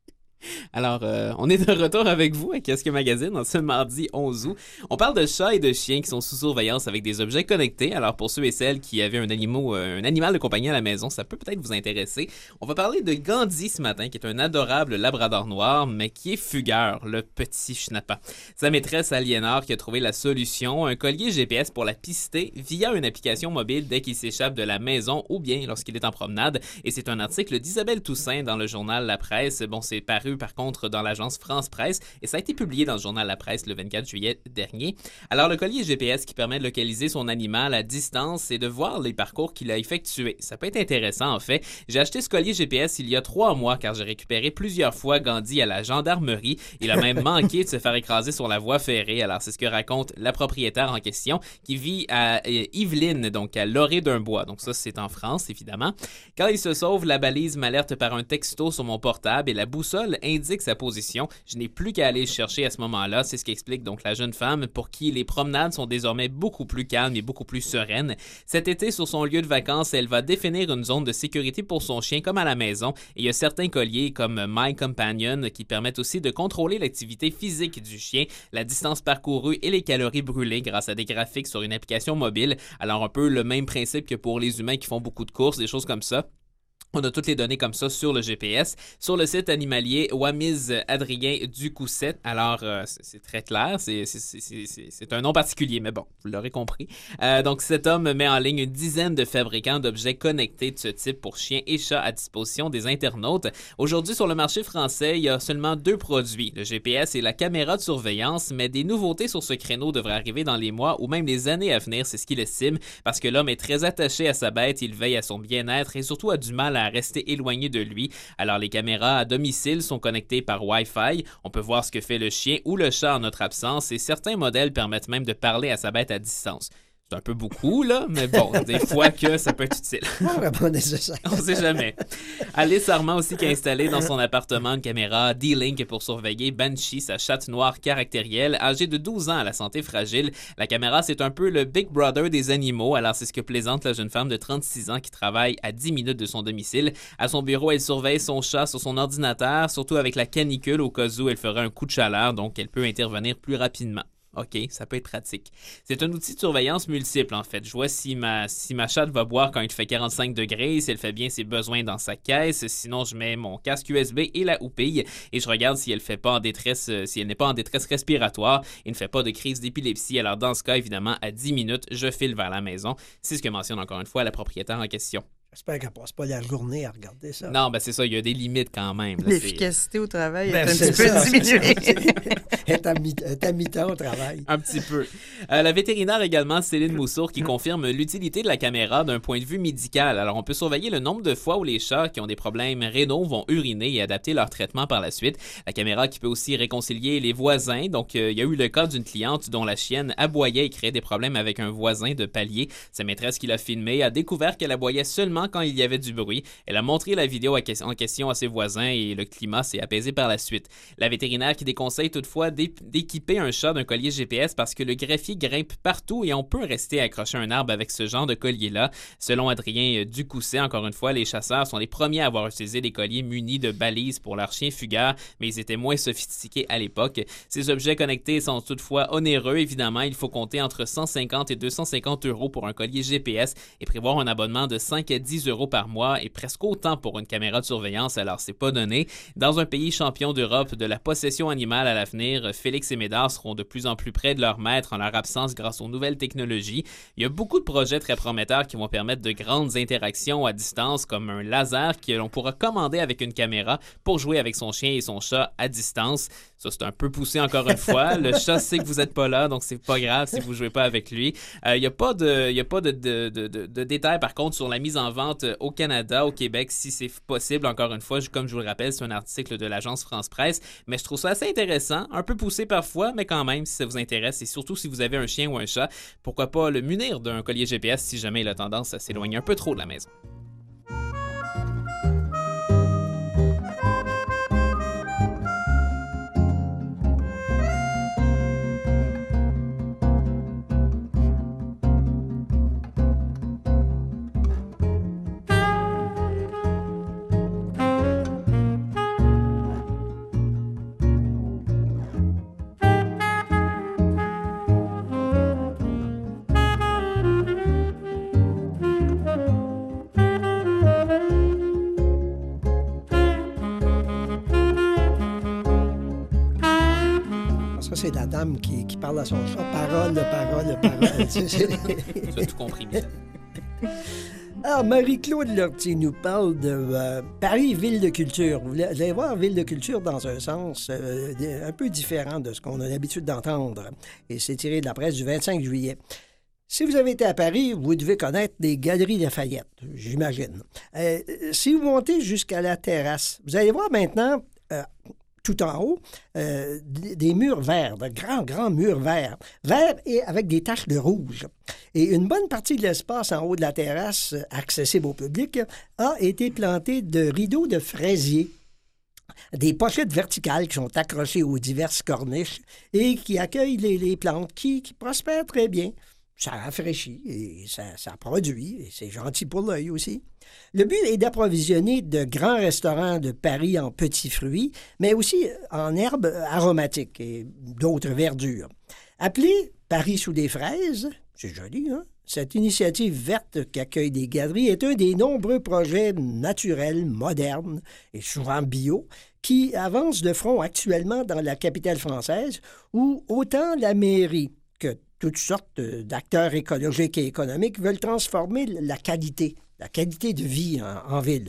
Alors, euh, on est de retour avec vous à Kiosque Magazine en ce mardi onze août. On parle de chats et de chiens qui sont sous surveillance avec des objets connectés. Alors, pour ceux et celles qui avaient un, animal, euh, un animal de compagnie à la maison, ça peut peut-être vous intéresser. On va parler de Gandhi ce matin, qui est un adorable labrador noir, mais qui est fugueur, le petit schnappa. Sa maîtresse Aliénor qui a trouvé la solution, un collier G P S pour la pister via une application mobile dès qu'il s'échappe de la maison ou bien lorsqu'il est en promenade. Et c'est un article d'Isabelle Toussaint dans le journal La Presse. Bon, c'est paru par contre dans l'agence France Presse et ça a été publié dans le journal La Presse le vingt-quatre juillet dernier. Alors, le collier G P S qui permet de localiser son animal à distance et de voir les parcours qu'il a effectués. Ça peut être intéressant, en fait. J'ai acheté ce collier G P S il y a trois mois car j'ai récupéré plusieurs fois Gandhi à la gendarmerie. Il a même manqué de se faire écraser sur la voie ferrée. Alors, c'est ce que raconte la propriétaire en question qui vit à euh, Yvelines, donc à Lorée-d'un-Bois. Donc ça, c'est en France, évidemment. Quand il se sauve, la balise m'alerte par un texto sur mon portable et la boussole indique sa position. Je n'ai plus qu'à aller le chercher à ce moment-là. C'est ce qu'explique donc la jeune femme pour qui les promenades sont désormais beaucoup plus calmes et beaucoup plus sereines. Cet été, sur son lieu de vacances, elle va définir une zone de sécurité pour son chien comme à la maison. Et il y a certains colliers comme My Companion qui permettent aussi de contrôler l'activité physique du chien, la distance parcourue et les calories brûlées grâce à des graphiques sur une application mobile. Alors un peu le même principe que pour les humains qui font beaucoup de courses, des choses comme ça. On a toutes les données comme ça sur le G P S. Sur le site animalier Wamiz Adrien Ducousset, alors euh, c'est, c'est très clair, c'est, c'est, c'est, c'est, c'est un nom particulier, mais bon, vous l'aurez compris. Euh, donc cet homme met en ligne une dizaine de fabricants d'objets connectés de ce type pour chiens et chats à disposition des internautes. Aujourd'hui, sur le marché français, il y a seulement deux produits, le G P S et la caméra de surveillance, mais des nouveautés sur ce créneau devraient arriver dans les mois ou même les années à venir, c'est ce qu'il estime, parce que l'homme est très attaché à sa bête, il veille à son bien-être et surtout a du mal à rester éloigné de lui. Alors, les caméras à domicile sont connectées par Wi-Fi. On peut voir ce que fait le chien ou le chat en notre absence et certains modèles permettent même de parler à sa bête à distance. C'est un peu beaucoup, là, mais bon, des fois que ça peut être utile. Pas vraiment nécessaire. On sait jamais. Alice Armand aussi qui a installé dans son appartement une caméra D-Link pour surveiller Banshee, sa chatte noire caractérielle, âgée de douze ans à la santé fragile. La caméra, c'est un peu le Big Brother des animaux. Alors, c'est ce que plaisante la jeune femme de trente-six ans qui travaille à dix minutes de son domicile. À son bureau, elle surveille son chat sur son ordinateur, surtout avec la canicule au cas où elle ferait un coup de chaleur, donc elle peut intervenir plus rapidement. OK, ça peut être pratique. C'est un outil de surveillance multiple, en fait. Je vois si ma, si ma chatte va boire quand il fait quarante-cinq degrés, si elle fait bien ses besoins dans sa caisse. Sinon, je mets mon casque U S B et la houppille et je regarde si elle fait pas en détresse, si elle n'est pas en détresse respiratoire et ne fait pas de crise d'épilepsie. Alors, dans ce cas, évidemment, à dix minutes, je file vers la maison. C'est ce que mentionne encore une fois la propriétaire en question. J'espère qu'elle ne passe pas la journée à regarder ça. Non, ben c'est ça, il y a des limites quand même. Là, l'efficacité au travail ben, est un c'est petit ça, peu diminuée. Elle est à mi- elle est à mi-temps au travail. Un petit peu. Euh, la vétérinaire également, Céline Moussour, qui confirme l'utilité de la caméra d'un point de vue médical. Alors, on peut surveiller le nombre de fois où les chats qui ont des problèmes rénaux vont uriner et adapter leur traitement par la suite. La caméra qui peut aussi réconcilier les voisins. Donc, euh, il y a eu le cas d'une cliente dont la chienne aboyait et créait des problèmes avec un voisin de palier. Sa maîtresse qui l'a filmé a découvert qu'elle aboyait seulement quand il y avait du bruit. Elle a montré la vidéo en question à ses voisins et le climat s'est apaisé par la suite. La vétérinaire qui déconseille toutefois d'équiper un chat d'un collier G P S parce que le greffier grimpe partout et on peut rester accroché à un arbre avec ce genre de collier-là. Selon Adrien Ducousset, encore une fois, les chasseurs sont les premiers à avoir utilisé des colliers munis de balises pour leurs chiens fugueurs, mais ils étaient moins sophistiqués à l'époque. Ces objets connectés sont toutefois onéreux. Évidemment, il faut compter entre cent cinquante et deux cent cinquante euros pour un collier G P S et prévoir un abonnement de cinq à dix euros par mois et presque autant pour une caméra de surveillance, alors c'est pas donné. Dans un pays champion d'Europe de la possession animale à l'avenir, Félix et Médard seront de plus en plus près de leur maître en leur absence grâce aux nouvelles technologies. Il y a beaucoup de projets très prometteurs qui vont permettre de grandes interactions à distance, comme un laser que l'on pourra commander avec une caméra pour jouer avec son chien et son chat à distance. Ça, c'est un peu poussé encore une fois. Le chat sait que vous n'êtes pas là, donc c'est pas grave si vous jouez pas avec lui. Euh, il n'y a pas de, il y a pas de, de, de, de, de détails, par contre, sur la mise en vente au Canada, au Québec, si c'est possible. Encore une fois, comme je vous le rappelle, c'est un article de l'agence France Presse, mais je trouve ça assez intéressant, un peu poussé parfois, mais quand même, si ça vous intéresse, et surtout si vous avez un chien ou un chat, pourquoi pas le munir d'un collier G P S si jamais il a tendance à s'éloigner un peu trop de la maison. C'est la dame qui, qui parle à son chat. Parole, parole, parole. Tu as tout compris, bien. Alors, Marie-Claude Lortie nous parle de euh, Paris, ville de culture. Vous allez voir ville de culture dans un sens euh, un peu différent de ce qu'on a l'habitude d'entendre. Et c'est tiré de la presse du vingt-cinq juillet. Si vous avez été à Paris, vous devez connaître les Galeries Lafayette, j'imagine. Euh, si vous montez jusqu'à la terrasse, vous allez voir maintenant... Euh, tout en haut, euh, des murs verts, de grands, grands murs verts, verts et avec des taches de rouge. Et une bonne partie de l'espace en haut de la terrasse, accessible au public, a été planté de rideaux de fraisier, des pochettes verticales qui sont accrochées aux diverses corniches et qui accueillent les, les plantes qui, qui prospèrent très bien. Ça rafraîchit et ça, ça produit, et c'est gentil pour l'œil aussi. Le but est d'approvisionner de grands restaurants de Paris en petits fruits, mais aussi en herbes aromatiques et d'autres verdures. Appelé Paris sous des fraises, c'est joli, hein? Cette initiative verte qu'accueille des galeries est un des nombreux projets naturels, modernes et souvent bio qui avancent de front actuellement dans la capitale française où autant la mairie que toutes sortes d'acteurs écologiques et économiques veulent transformer la qualité, la qualité de vie en, en ville.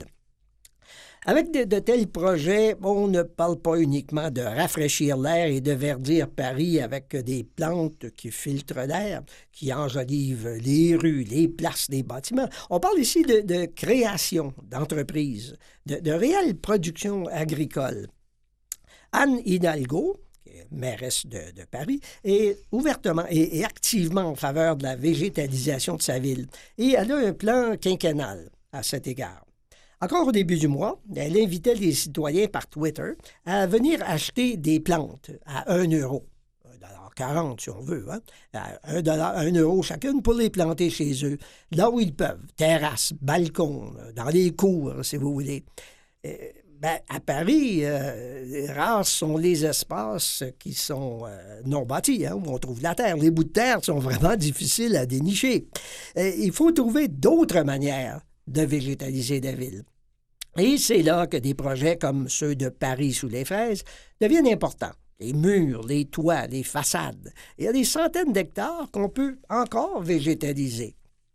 Avec de, de tels projets, on ne parle pas uniquement de rafraîchir l'air et de verdir Paris avec des plantes qui filtrent l'air, qui enjolivent les rues, les places, les bâtiments. On parle ici de, de création d'entreprises, de, de réelle production agricole. Anne Hidalgo, qui est mairesse de, de Paris, est ouvertement et, et activement en faveur de la végétalisation de sa ville. Et elle a un plan quinquennal à cet égard. Encore au début du mois, elle invitait les citoyens par Twitter à venir acheter des plantes à un euro. un dollar quarante si on veut, hein? À un dollar, un euro chacune pour les planter chez eux, là où ils peuvent. Terrasse, balcon, dans les cours, si vous voulez. Euh, ben, à Paris, euh, rares sont les espaces qui sont euh, non bâtis, hein, où on trouve la terre. Les bouts de terre sont vraiment difficiles à dénicher. Euh, il faut trouver d'autres manières de végétaliser des villes. Et c'est là que des projets comme ceux de Paris sous les fraises deviennent importants. Les murs, les toits, les façades. Il y a des centaines d'hectares qu'on peut encore végétaliser.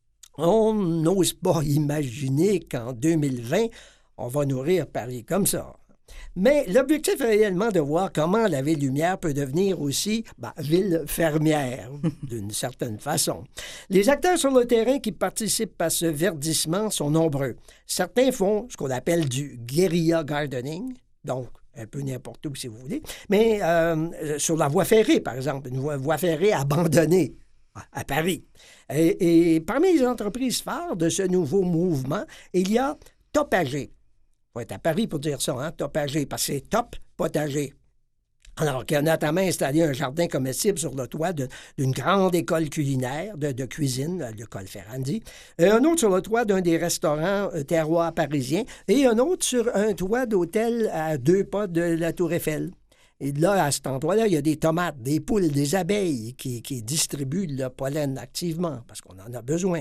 On n'ose pas imaginer qu'en deux mille vingt, on va nourrir Paris comme ça. Mais l'objectif est réellement de voir comment la ville lumière peut devenir aussi ben, ville fermière, d'une certaine façon. Les acteurs sur le terrain qui participent à ce verdissement sont nombreux. Certains font ce qu'on appelle du guérilla gardening, donc un peu n'importe où si vous voulez, mais euh, sur la voie ferrée, par exemple, une voie, voie ferrée abandonnée à Paris. Et, et parmi les entreprises phares de ce nouveau mouvement, il y a Topager. Il faut être à Paris pour dire ça, hein, Topager, parce que c'est top potager. Alors, qui a notamment installé un jardin comestible sur le toit de, d'une grande école culinaire de, de cuisine, l'école Ferrandi, et un autre sur le toit d'un des restaurants euh, terroirs parisiens, et un autre sur un toit d'hôtel à deux pas de la Tour Eiffel. Et là, à cet endroit-là, il y a des tomates, des poules, des abeilles qui, qui distribuent le pollen activement, parce qu'on en a besoin.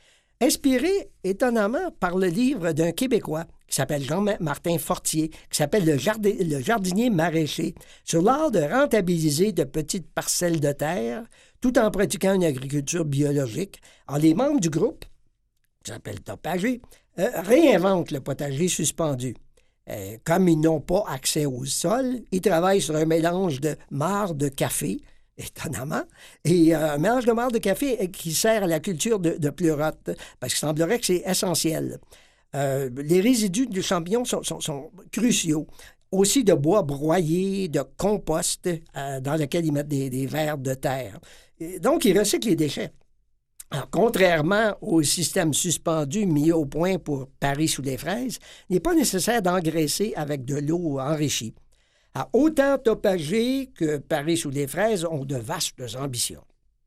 Inspiré, étonnamment, par le livre d'un Québécois qui s'appelle Jean-Martin Fortier, qui s'appelle le, jardin, le jardinier maraîcher, sur l'art de rentabiliser de petites parcelles de terre tout en pratiquant une agriculture biologique. Alors, les membres du groupe, qui s'appelle Topager, euh, réinventent le potager suspendu. Euh, comme ils n'ont pas accès au sol, ils travaillent sur un mélange de marc de café, étonnamment, et euh, un mélange de marc de café qui sert à la culture de, de pleurote, parce qu'il semblerait que c'est essentiel. Euh, les résidus du champignon sont, sont, sont cruciaux. Aussi de bois broyé, de compost euh, dans lequel ils mettent des, des vers de terre. Et donc, ils recyclent les déchets. Alors, contrairement au système suspendu mis au point pour Paris sous les fraises, il n'est pas nécessaire d'engraisser avec de l'eau enrichie. Alors, autant Topager que Paris sous les fraises ont de vastes ambitions.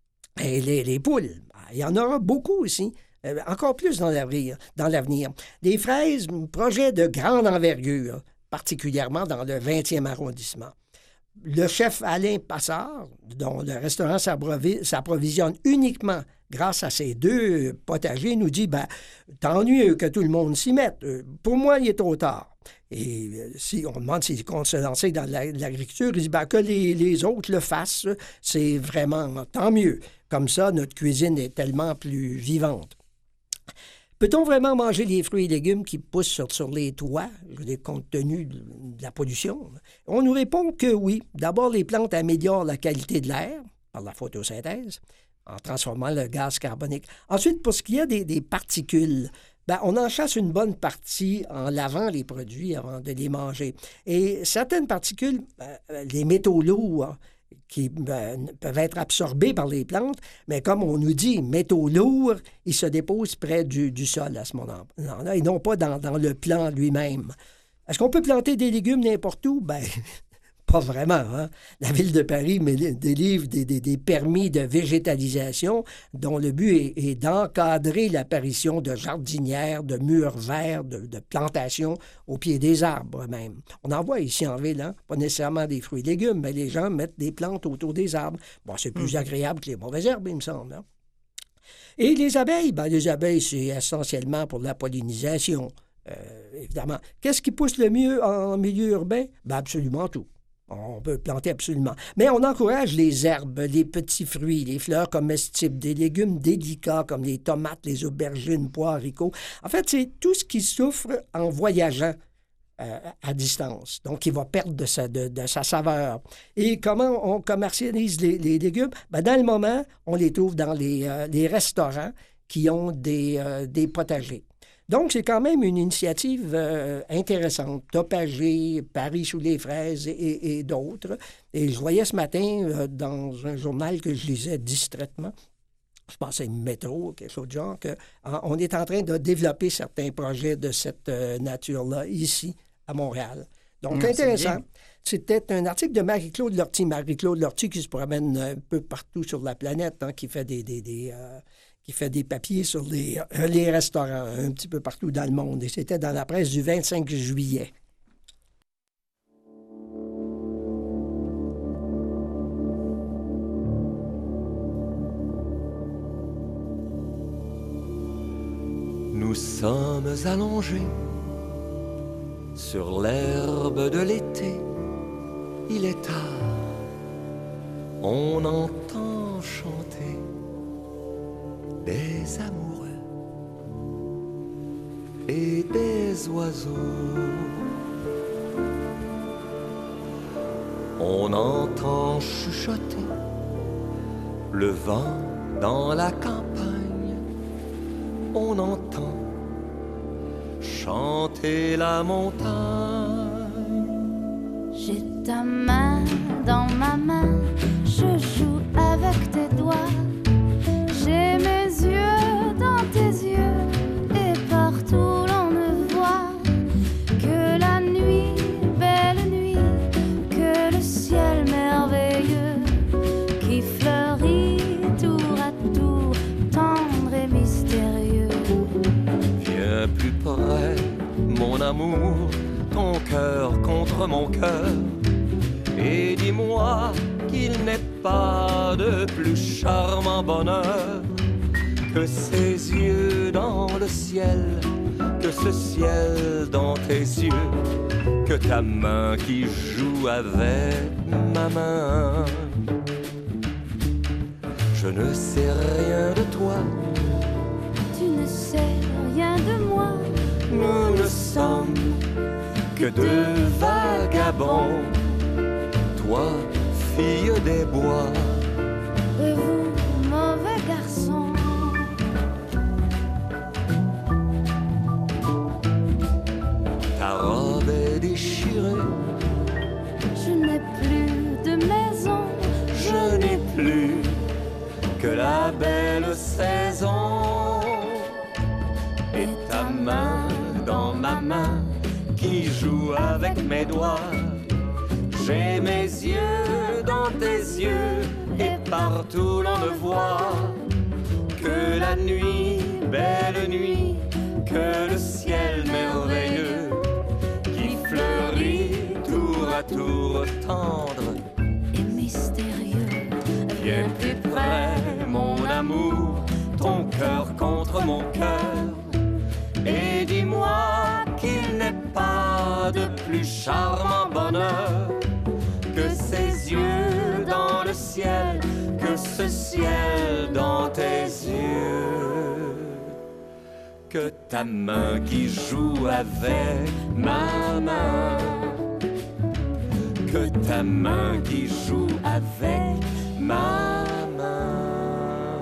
Et les, les poules, il y en aura beaucoup aussi. Euh, encore plus dans l'avenir, dans l'avenir. Des fraises, projet de grande envergure, particulièrement dans le vingtième arrondissement. Le chef Alain Passard, dont le restaurant s'approvisionne uniquement grâce à ces deux potagers, nous dit ben, « Tant mieux que tout le monde s'y mette. Pour moi, il est trop tard. » Et si on demande s'il compte se lancer dans l'agriculture, il dit ben, que les, les autres le fassent. C'est vraiment tant mieux. Comme ça, notre cuisine est tellement plus vivante. Peut-on vraiment manger les fruits et légumes qui poussent sur, sur les toits, compte tenu de, de la pollution? On nous répond que oui. D'abord, les plantes améliorent la qualité de l'air par la photosynthèse, en transformant le gaz carbonique. Ensuite, pour ce qui est des, des particules, ben, on en chasse une bonne partie en lavant les produits avant de les manger. Et certaines particules, ben, les métaux lourds, qui ben, peuvent être absorbés par les plantes, mais comme on nous dit, métaux lourds, ils se déposent près du, du sol à ce moment-là, et non pas dans, dans le plant lui-même. Est-ce qu'on peut planter des légumes n'importe où? Ben, pas vraiment. Hein? La Ville de Paris délivre des, des, des permis de végétalisation dont le but est, est d'encadrer l'apparition de jardinières, de murs verts, de, de plantations au pied des arbres même. On en voit ici en ville, hein? Pas nécessairement des fruits et légumes, mais les gens mettent des plantes autour des arbres. Bon, c'est plus mmh. agréable que les mauvaises herbes, il me semble. Hein? Et les abeilles? Ben, les abeilles, c'est essentiellement pour la pollinisation, euh, évidemment. Qu'est-ce qui pousse le mieux en milieu urbain? Ben, absolument tout. On peut planter absolument. Mais on encourage les herbes, les petits fruits, les fleurs comestibles, des légumes délicats comme les tomates, les aubergines, pois, haricots. En fait, c'est tout ce qui souffre en voyageant euh, à distance. Donc, il va perdre de sa, de, de sa saveur. Et comment on commercialise les, les légumes? Ben, dans le moment, on les trouve dans les, euh, les restaurants qui ont des, euh, des potagers. Donc, c'est quand même une initiative euh, intéressante. Topagé, Paris sous les fraises et, et, et d'autres. Et je voyais ce matin euh, dans un journal que je lisais distraitement, je pensais Métro, quelque chose de genre, qu'on est en train de développer certains projets de cette euh, nature-là ici, à Montréal. Donc, Mmh, intéressant. C'était un article de Marie-Claude Lortie. Marie-Claude Lortie qui se promène un peu partout sur la planète, hein, qui fait des, des, des, euh, qui fait des papiers sur les, euh, les restaurants un petit peu partout dans le monde. Et c'était dans la presse du vingt-cinq juillet. Nous sommes allongés sur l'herbe de l'été. Il est tard, on entend chanter des amoureux et des oiseaux. On entend chuchoter le vent dans la campagne. On entend chanter la montagne. J'ai ta main dans ma main, je joue avec tes doigts. J'ai mes yeux dans tes yeux, et partout l'on ne voit que la nuit, belle nuit, que le ciel merveilleux qui fleurit tour à tour, tendre et mystérieux. Viens plus près, mon amour, ton cœur contre mon cœur, et dis-moi qu'il n'est pas de plus charmant bonheur que ces yeux dans le ciel, que ce ciel dans tes yeux, que ta main qui joue avec ma main. Je ne sais rien de toi, Tu ne sais rien de moi, nous ne sommes que deux vagabonds, toi, fille des bois, et vous, mauvais garçon. ta robe est déchirée, Je n'ai plus de maison, je n'ai plus que la belle saison. Et ta main dans ma main qui joue avec mes doigts. J'ai mes yeux dans tes yeux, et partout l'on ne voit que la nuit, belle nuit, que le ciel merveilleux qui fleurit tour à tour tendre et mystérieux. Viens plus près, mon amour, ton cœur contre mon cœur, et dis-moi qu'il n'est pas de plus charmant bonheur que ces yeux dans le ciel, que ce ciel dans tes yeux, que ta main qui joue avec ma main, que ta main qui joue avec ma main.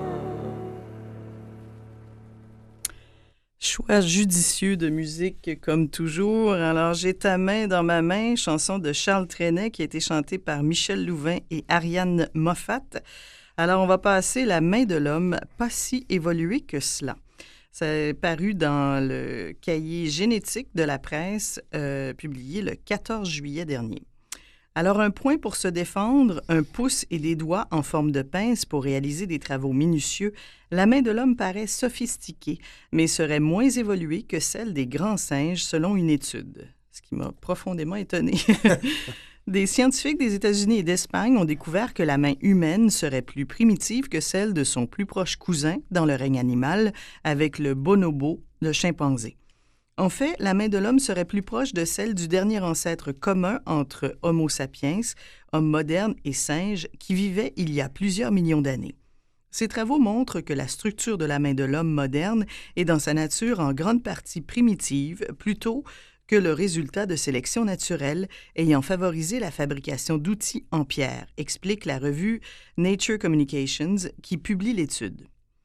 Choix judicieux de musique comme toujours. Alors, J'ai ta main dans ma main, chanson de Charles Trenet qui a été chantée par Michel Louvain et Ariane Moffat. Alors, on va passer La main de l'homme, pas si évoluée que cela. C'est paru dans le cahier génétique de la presse, euh, publié le quatorze juillet dernier. Alors, un point pour se défendre, un pouce et des doigts en forme de pince pour réaliser des travaux minutieux, la main de l'homme paraît sophistiquée, mais serait moins évoluée que celle des grands singes selon une étude, ce qui m'a profondément étonnée. Des scientifiques des États-Unis et d'Espagne ont découvert que la main humaine serait plus primitive que celle de son plus proche cousin dans le règne animal, avec le bonobo, le chimpanzé. En fait, la main de l'homme serait plus proche de celle du dernier ancêtre commun entre Homo sapiens, homme moderne et singe, qui vivait il y a plusieurs millions d'années. Ces travaux montrent que la structure de la main de l'homme moderne est dans sa nature en grande partie primitive, plutôt que le résultat de sélection naturelle ayant favorisé la fabrication d'outils en pierre, explique la revue Nature Communications qui publie l'étude.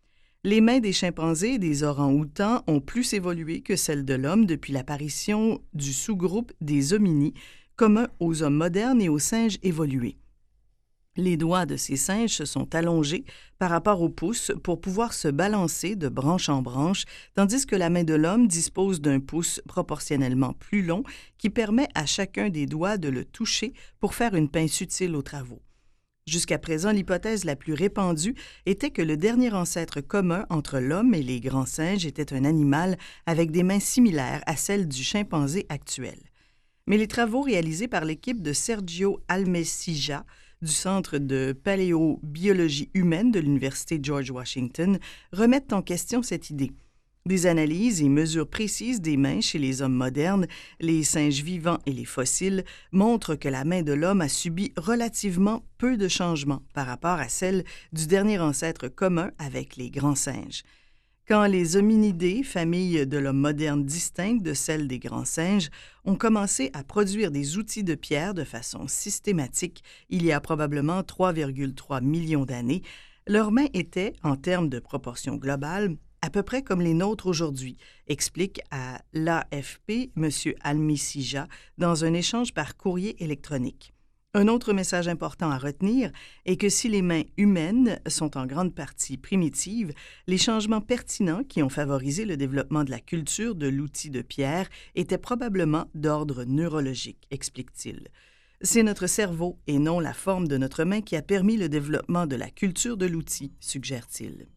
Les mains des chimpanzés et des orang-outans ont plus évolué que celles de l'homme depuis l'apparition du sous-groupe des hominins, commun aux hommes modernes et aux singes évolués. Les doigts de ces singes se sont allongés par rapport au pouce pour pouvoir se balancer de branche en branche, tandis que la main de l'homme dispose d'un pouce proportionnellement plus long qui permet à chacun des doigts de le toucher pour faire une pince utile aux travaux. Jusqu'à présent, l'hypothèse la plus répandue était que le dernier ancêtre commun entre l'homme et les grands singes était un animal avec des mains similaires à celles du chimpanzé actuel. Mais les travaux réalisés par l'équipe de Sergio Almecija du Centre de paléobiologie humaine de l'Université George Washington remettent en question cette idée. Des analyses et mesures précises des mains chez les hommes modernes, les singes vivants et les fossiles montrent que la main de l'homme a subi relativement peu de changements par rapport à celle du dernier ancêtre commun avec les grands singes. Quand les hominidés, famille de l'homme moderne distincte de celle des grands singes, ont commencé à produire des outils de pierre de façon systématique il y a probablement trois virgule trois millions d'années, leurs mains étaient, en termes de proportion globale, à peu près comme les nôtres aujourd'hui, explique à l'A F P M. Almecija dans un échange par courrier électronique. Un autre message important à retenir est que si les mains humaines sont en grande partie primitives, les changements pertinents qui ont favorisé le développement de la culture de l'outil de pierre étaient probablement d'ordre neurologique, explique-t-il. C'est notre cerveau et non la forme de notre main qui a permis le développement de la culture de l'outil, suggère-t-il.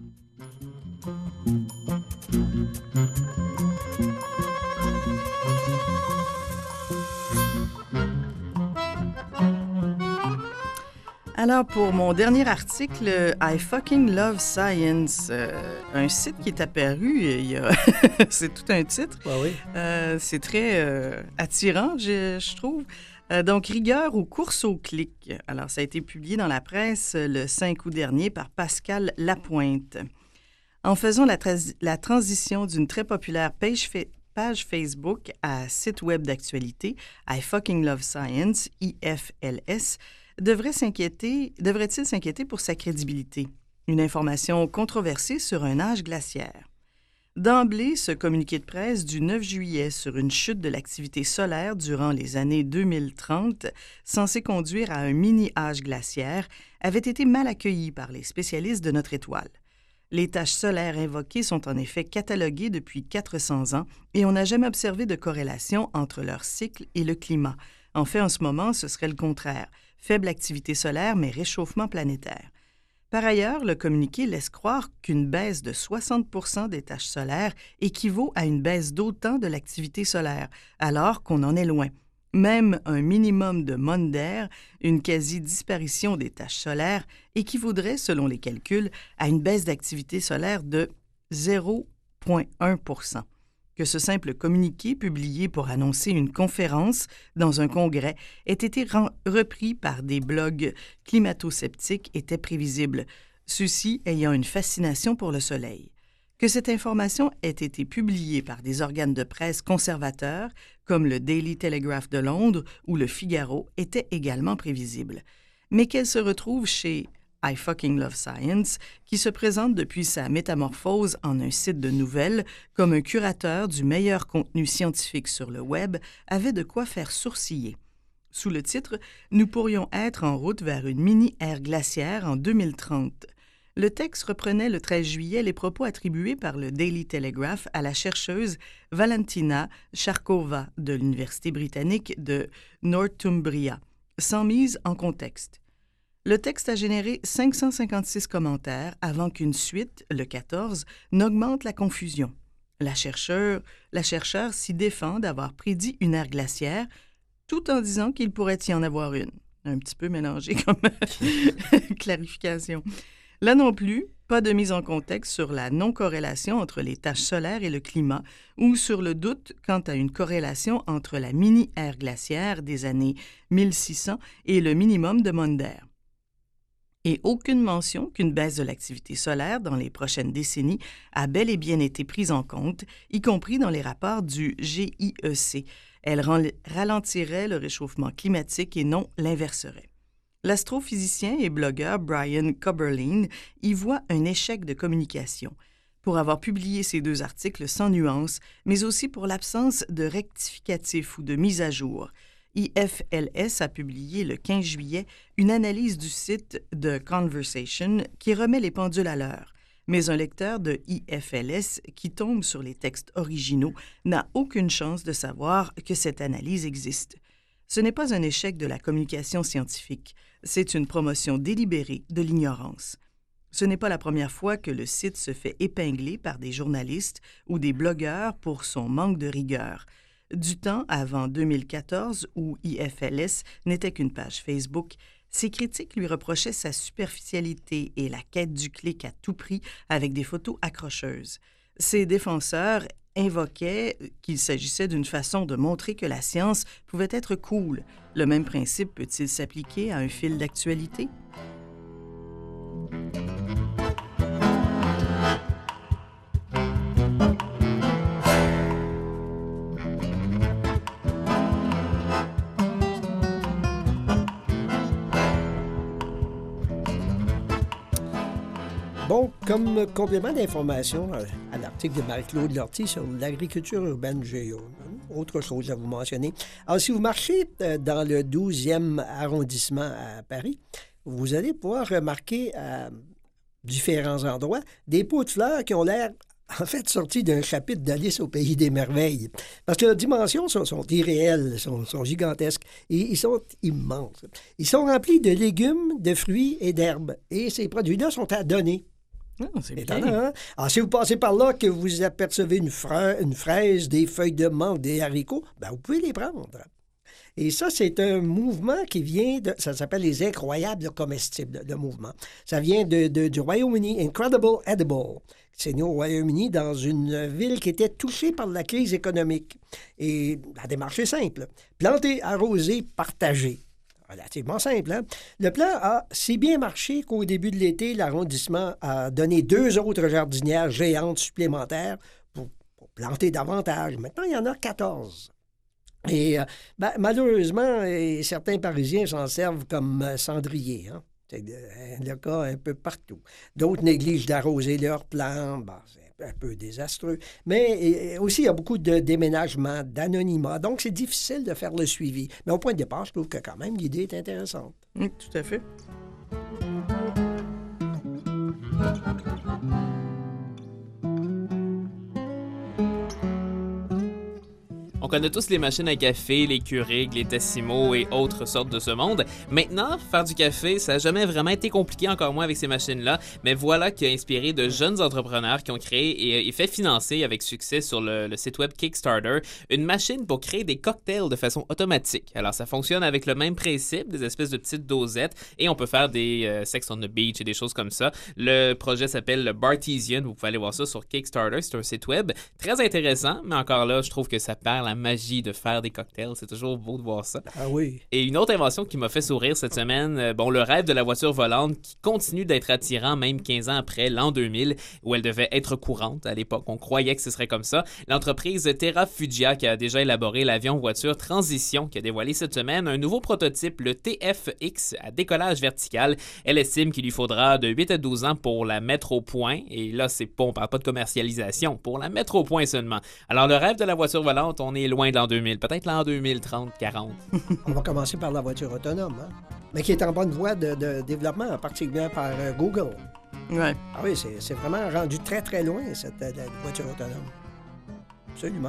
Alors, pour mon dernier article, I Fucking Love Science, euh, un site qui est apparu, il y a... c'est tout un titre. Ah oui. Euh, c'est très euh, attirant, je, je trouve. Euh, donc, rigueur ou course au clic. Alors, ça a été publié dans la presse le cinq août dernier par Pascal Lapointe. En faisant la, tra- la transition d'une très populaire page, fa- page Facebook à site web d'actualité, I Fucking Love Science, I F L S, devrait s'inquiéter, devrait-il s'inquiéter pour sa crédibilité? Une information controversée sur un âge glaciaire. D'emblée, ce communiqué de presse du neuf juillet sur une chute de l'activité solaire durant les années deux mille trente, censé conduire à un mini-âge glaciaire, avait été mal accueilli par les spécialistes de notre étoile. Les taches solaires invoquées sont en effet cataloguées depuis quatre cents ans et on n'a jamais observé de corrélation entre leur cycle et le climat. En fait, en ce moment, ce serait le contraire. Faible activité solaire, mais réchauffement planétaire. Par ailleurs, le communiqué laisse croire qu'une baisse de soixante pour cent des taches solaires équivaut à une baisse d'autant de l'activité solaire, alors qu'on en est loin. Même un minimum de Maunder, une quasi-disparition des taches solaires, équivaudrait, selon les calculs, à une baisse d'activité solaire de zéro virgule un pour cent. Que ce simple communiqué publié pour annoncer une conférence dans un congrès ait été ren- repris par des blogs climato-sceptiques était prévisible, ceux-ci ayant une fascination pour le soleil. Que cette information ait été publiée par des organes de presse conservateurs, comme le Daily Telegraph de Londres ou le Figaro, était également prévisible. Mais qu'elle se retrouve chez I Fucking Love Science, qui se présente depuis sa métamorphose en un site de nouvelles comme un curateur du meilleur contenu scientifique sur le web, avait de quoi faire sourciller. Sous le titre « Nous pourrions être en route vers une mini-ère glaciaire en deux mille trente », le texte reprenait le treize juillet les propos attribués par le Daily Telegraph à la chercheuse Valentina Sharkova de l'Université britannique de Northumbria, sans mise en contexte. Le texte a généré cinq cent cinquante-six commentaires avant qu'une suite, le quatorze, n'augmente la confusion. La chercheure, la chercheure s'y défend d'avoir prédit une ère glaciaire, tout en disant qu'il pourrait y en avoir une. Un petit peu mélangé comme clarification. Là non plus, pas de mise en contexte sur la non-corrélation entre les taches solaires et le climat ou sur le doute quant à une corrélation entre la mini-ère glaciaire des années mille six cents et le minimum de Maunder. Et aucune mention qu'une baisse de l'activité solaire dans les prochaines décennies a bel et bien été prise en compte, y compris dans les rapports du G I E C. Elle ralentirait le réchauffement climatique et non l'inverserait. L'astrophysicien et blogueur Brian Koberlein y voit un échec de communication pour avoir publié ces deux articles sans nuance, mais aussi pour l'absence de rectificatif ou de mise à jour. I F L S a publié le quinze juillet une analyse du site de Conversation qui remet les pendules à l'heure. Mais un lecteur de I F L S qui tombe sur les textes originaux n'a aucune chance de savoir que cette analyse existe. Ce n'est pas un échec de la communication scientifique, c'est une promotion délibérée de l'ignorance. Ce n'est pas la première fois que le site se fait épingler par des journalistes ou des blogueurs pour son manque de rigueur. Du temps avant deux mille quatorze, où I F L S n'était qu'une page Facebook, ses critiques lui reprochaient sa superficialité et la quête du clic à tout prix avec des photos accrocheuses. Ses défenseurs invoquaient qu'il s'agissait d'une façon de montrer que la science pouvait être cool. Le même principe peut-il s'appliquer à un fil d'actualité? Bon, comme complément d'information à l'article de Marie-Claude Lortie sur l'agriculture urbaine, j'ai autre chose à vous mentionner. Alors, si vous marchez dans le douzième arrondissement à Paris, vous allez pouvoir remarquer à différents endroits des pots de fleurs qui ont l'air, en fait, sortis d'un chapitre d'Alice au Pays des Merveilles. Parce que leurs dimensions sont, sont irréelles, sont, sont gigantesques et ils sont immenses. Ils sont remplis de légumes, de fruits et d'herbes. Et ces produits-là sont à donner. Oh, c'est étonnant, bien. Hein? Alors, si vous passez par là, que vous apercevez une, fra... une fraise, des feuilles de menthe, des haricots, ben, vous pouvez les prendre. Et ça, c'est un mouvement qui vient de... Ça s'appelle les incroyables comestibles, le mouvement. Ça vient de, de, du Royaume-Uni, Incredible Edible. C'est né au Royaume-Uni, dans une ville qui était touchée par la crise économique. Et la démarche est simple. Planter, arroser, partager. Relativement simple, hein? Le plan a si bien marché qu'au début de l'été, l'arrondissement a donné deux autres jardinières géantes supplémentaires pour, pour planter davantage. Maintenant, il y en a quatorze. Et euh, ben, malheureusement, et certains Parisiens s'en servent comme euh, cendriers. Hein? C'est euh, le cas un peu partout. D'autres négligent d'arroser leurs plantes. Bon, c'est un peu désastreux. Mais aussi, il y a beaucoup de déménagements, d'anonymat. Donc, c'est difficile de faire le suivi. Mais au point de départ, je trouve que quand même, l'idée est intéressante. Mmh, tout à fait. On connaît tous les machines à café, les Keurig, les Tassimo et autres sortes de ce monde. Maintenant, faire du café, ça n'a jamais vraiment été compliqué, encore moins avec ces machines-là, mais voilà qui a inspiré de jeunes entrepreneurs qui ont créé et, et fait financer avec succès sur le, le site web Kickstarter une machine pour créer des cocktails de façon automatique. Alors, ça fonctionne avec le même principe, des espèces de petites dosettes, et on peut faire des euh, sex on the beach et des choses comme ça. Le projet s'appelle le Bartesian, vous pouvez aller voir ça sur Kickstarter, c'est un site web très intéressant, mais encore là, je trouve que ça perd la magie de faire des cocktails. C'est toujours beau de voir ça. Ah oui. Et une autre invention qui m'a fait sourire cette semaine, euh, bon, le rêve de la voiture volante qui continue d'être attirant même quinze ans après l'an deux mille, où elle devait être courante à l'époque. On croyait que ce serait comme ça. L'entreprise Terra Fugia qui a déjà élaboré l'avion voiture Transition qui a dévoilé cette semaine un nouveau prototype, le T F X à décollage vertical. Elle estime qu'il lui faudra de huit à douze ans pour la mettre au point. Et là, c'est pas, on parle pas de commercialisation, pour la mettre au point seulement. Alors, le rêve de la voiture volante, on est loin de l'an deux mille, peut-être l'an deux mille trente, quarante. On va commencer par la voiture autonome, hein? Mais qui est en bonne voie de, de développement, particulièrement par euh, Google. Ouais. Ah oui, c'est, c'est vraiment rendu très, très loin, cette euh, la voiture autonome. Absolument.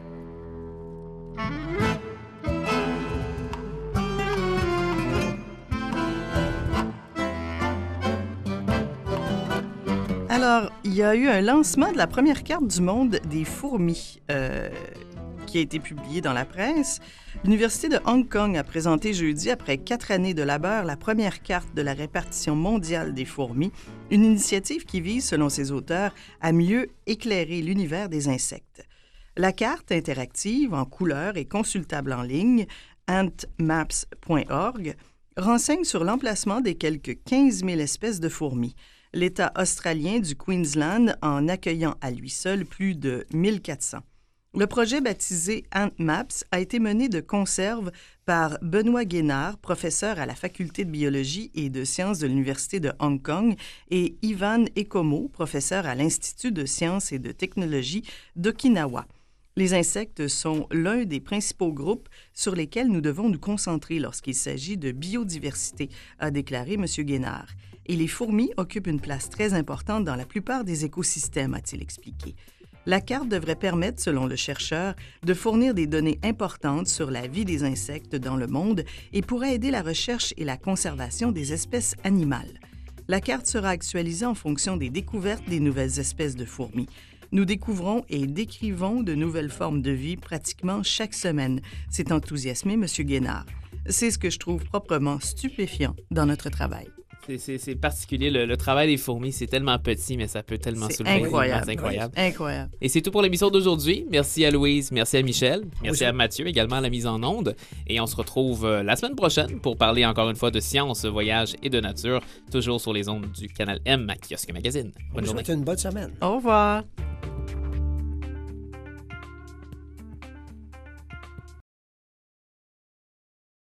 Alors, il y a eu un lancement de la première carte du monde des fourmis euh, qui a été publiée dans la presse. L'Université de Hong Kong a présenté jeudi, après quatre années de labeur, la première carte de la répartition mondiale des fourmis, une initiative qui vise, selon ses auteurs, à mieux éclairer l'univers des insectes. La carte interactive, en couleurs et consultable en ligne, ant maps point org, renseigne sur l'emplacement des quelques quinze mille espèces de fourmis. L'État australien du Queensland en accueillant à lui seul plus de mille quatre cents. Le projet baptisé Ant Maps a été mené de conserve par Benoît Guénard, professeur à la Faculté de biologie et de sciences de l'Université de Hong Kong, et Ivan Ekomo, professeur à l'Institut de sciences et de technologie d'Okinawa. Les insectes sont l'un des principaux groupes sur lesquels nous devons nous concentrer lorsqu'il s'agit de biodiversité, a déclaré M. Guénard. Et les fourmis occupent une place très importante dans la plupart des écosystèmes, a-t-il expliqué. La carte devrait permettre, selon le chercheur, de fournir des données importantes sur la vie des insectes dans le monde et pourrait aider la recherche et la conservation des espèces animales. La carte sera actualisée en fonction des découvertes des nouvelles espèces de fourmis. Nous découvrons et décrivons de nouvelles formes de vie pratiquement chaque semaine, s'est enthousiasmé M. Guénard. C'est ce que je trouve proprement stupéfiant dans notre travail. C'est, c'est, c'est particulier, le, le travail des fourmis, c'est tellement petit, mais ça peut tellement C'est soulever. incroyable. C'est incroyable. Oui, incroyable. Et c'est tout pour l'émission d'aujourd'hui. Merci à Louise, merci à Michel, merci Oui. à Mathieu également à la mise en onde. Et on se retrouve euh, la semaine prochaine pour parler encore une fois de science, voyage et de nature, toujours sur les ondes du Canal M à Kiosque Magazine. Bonne Je vous journée. souhaite une bonne semaine. Au revoir.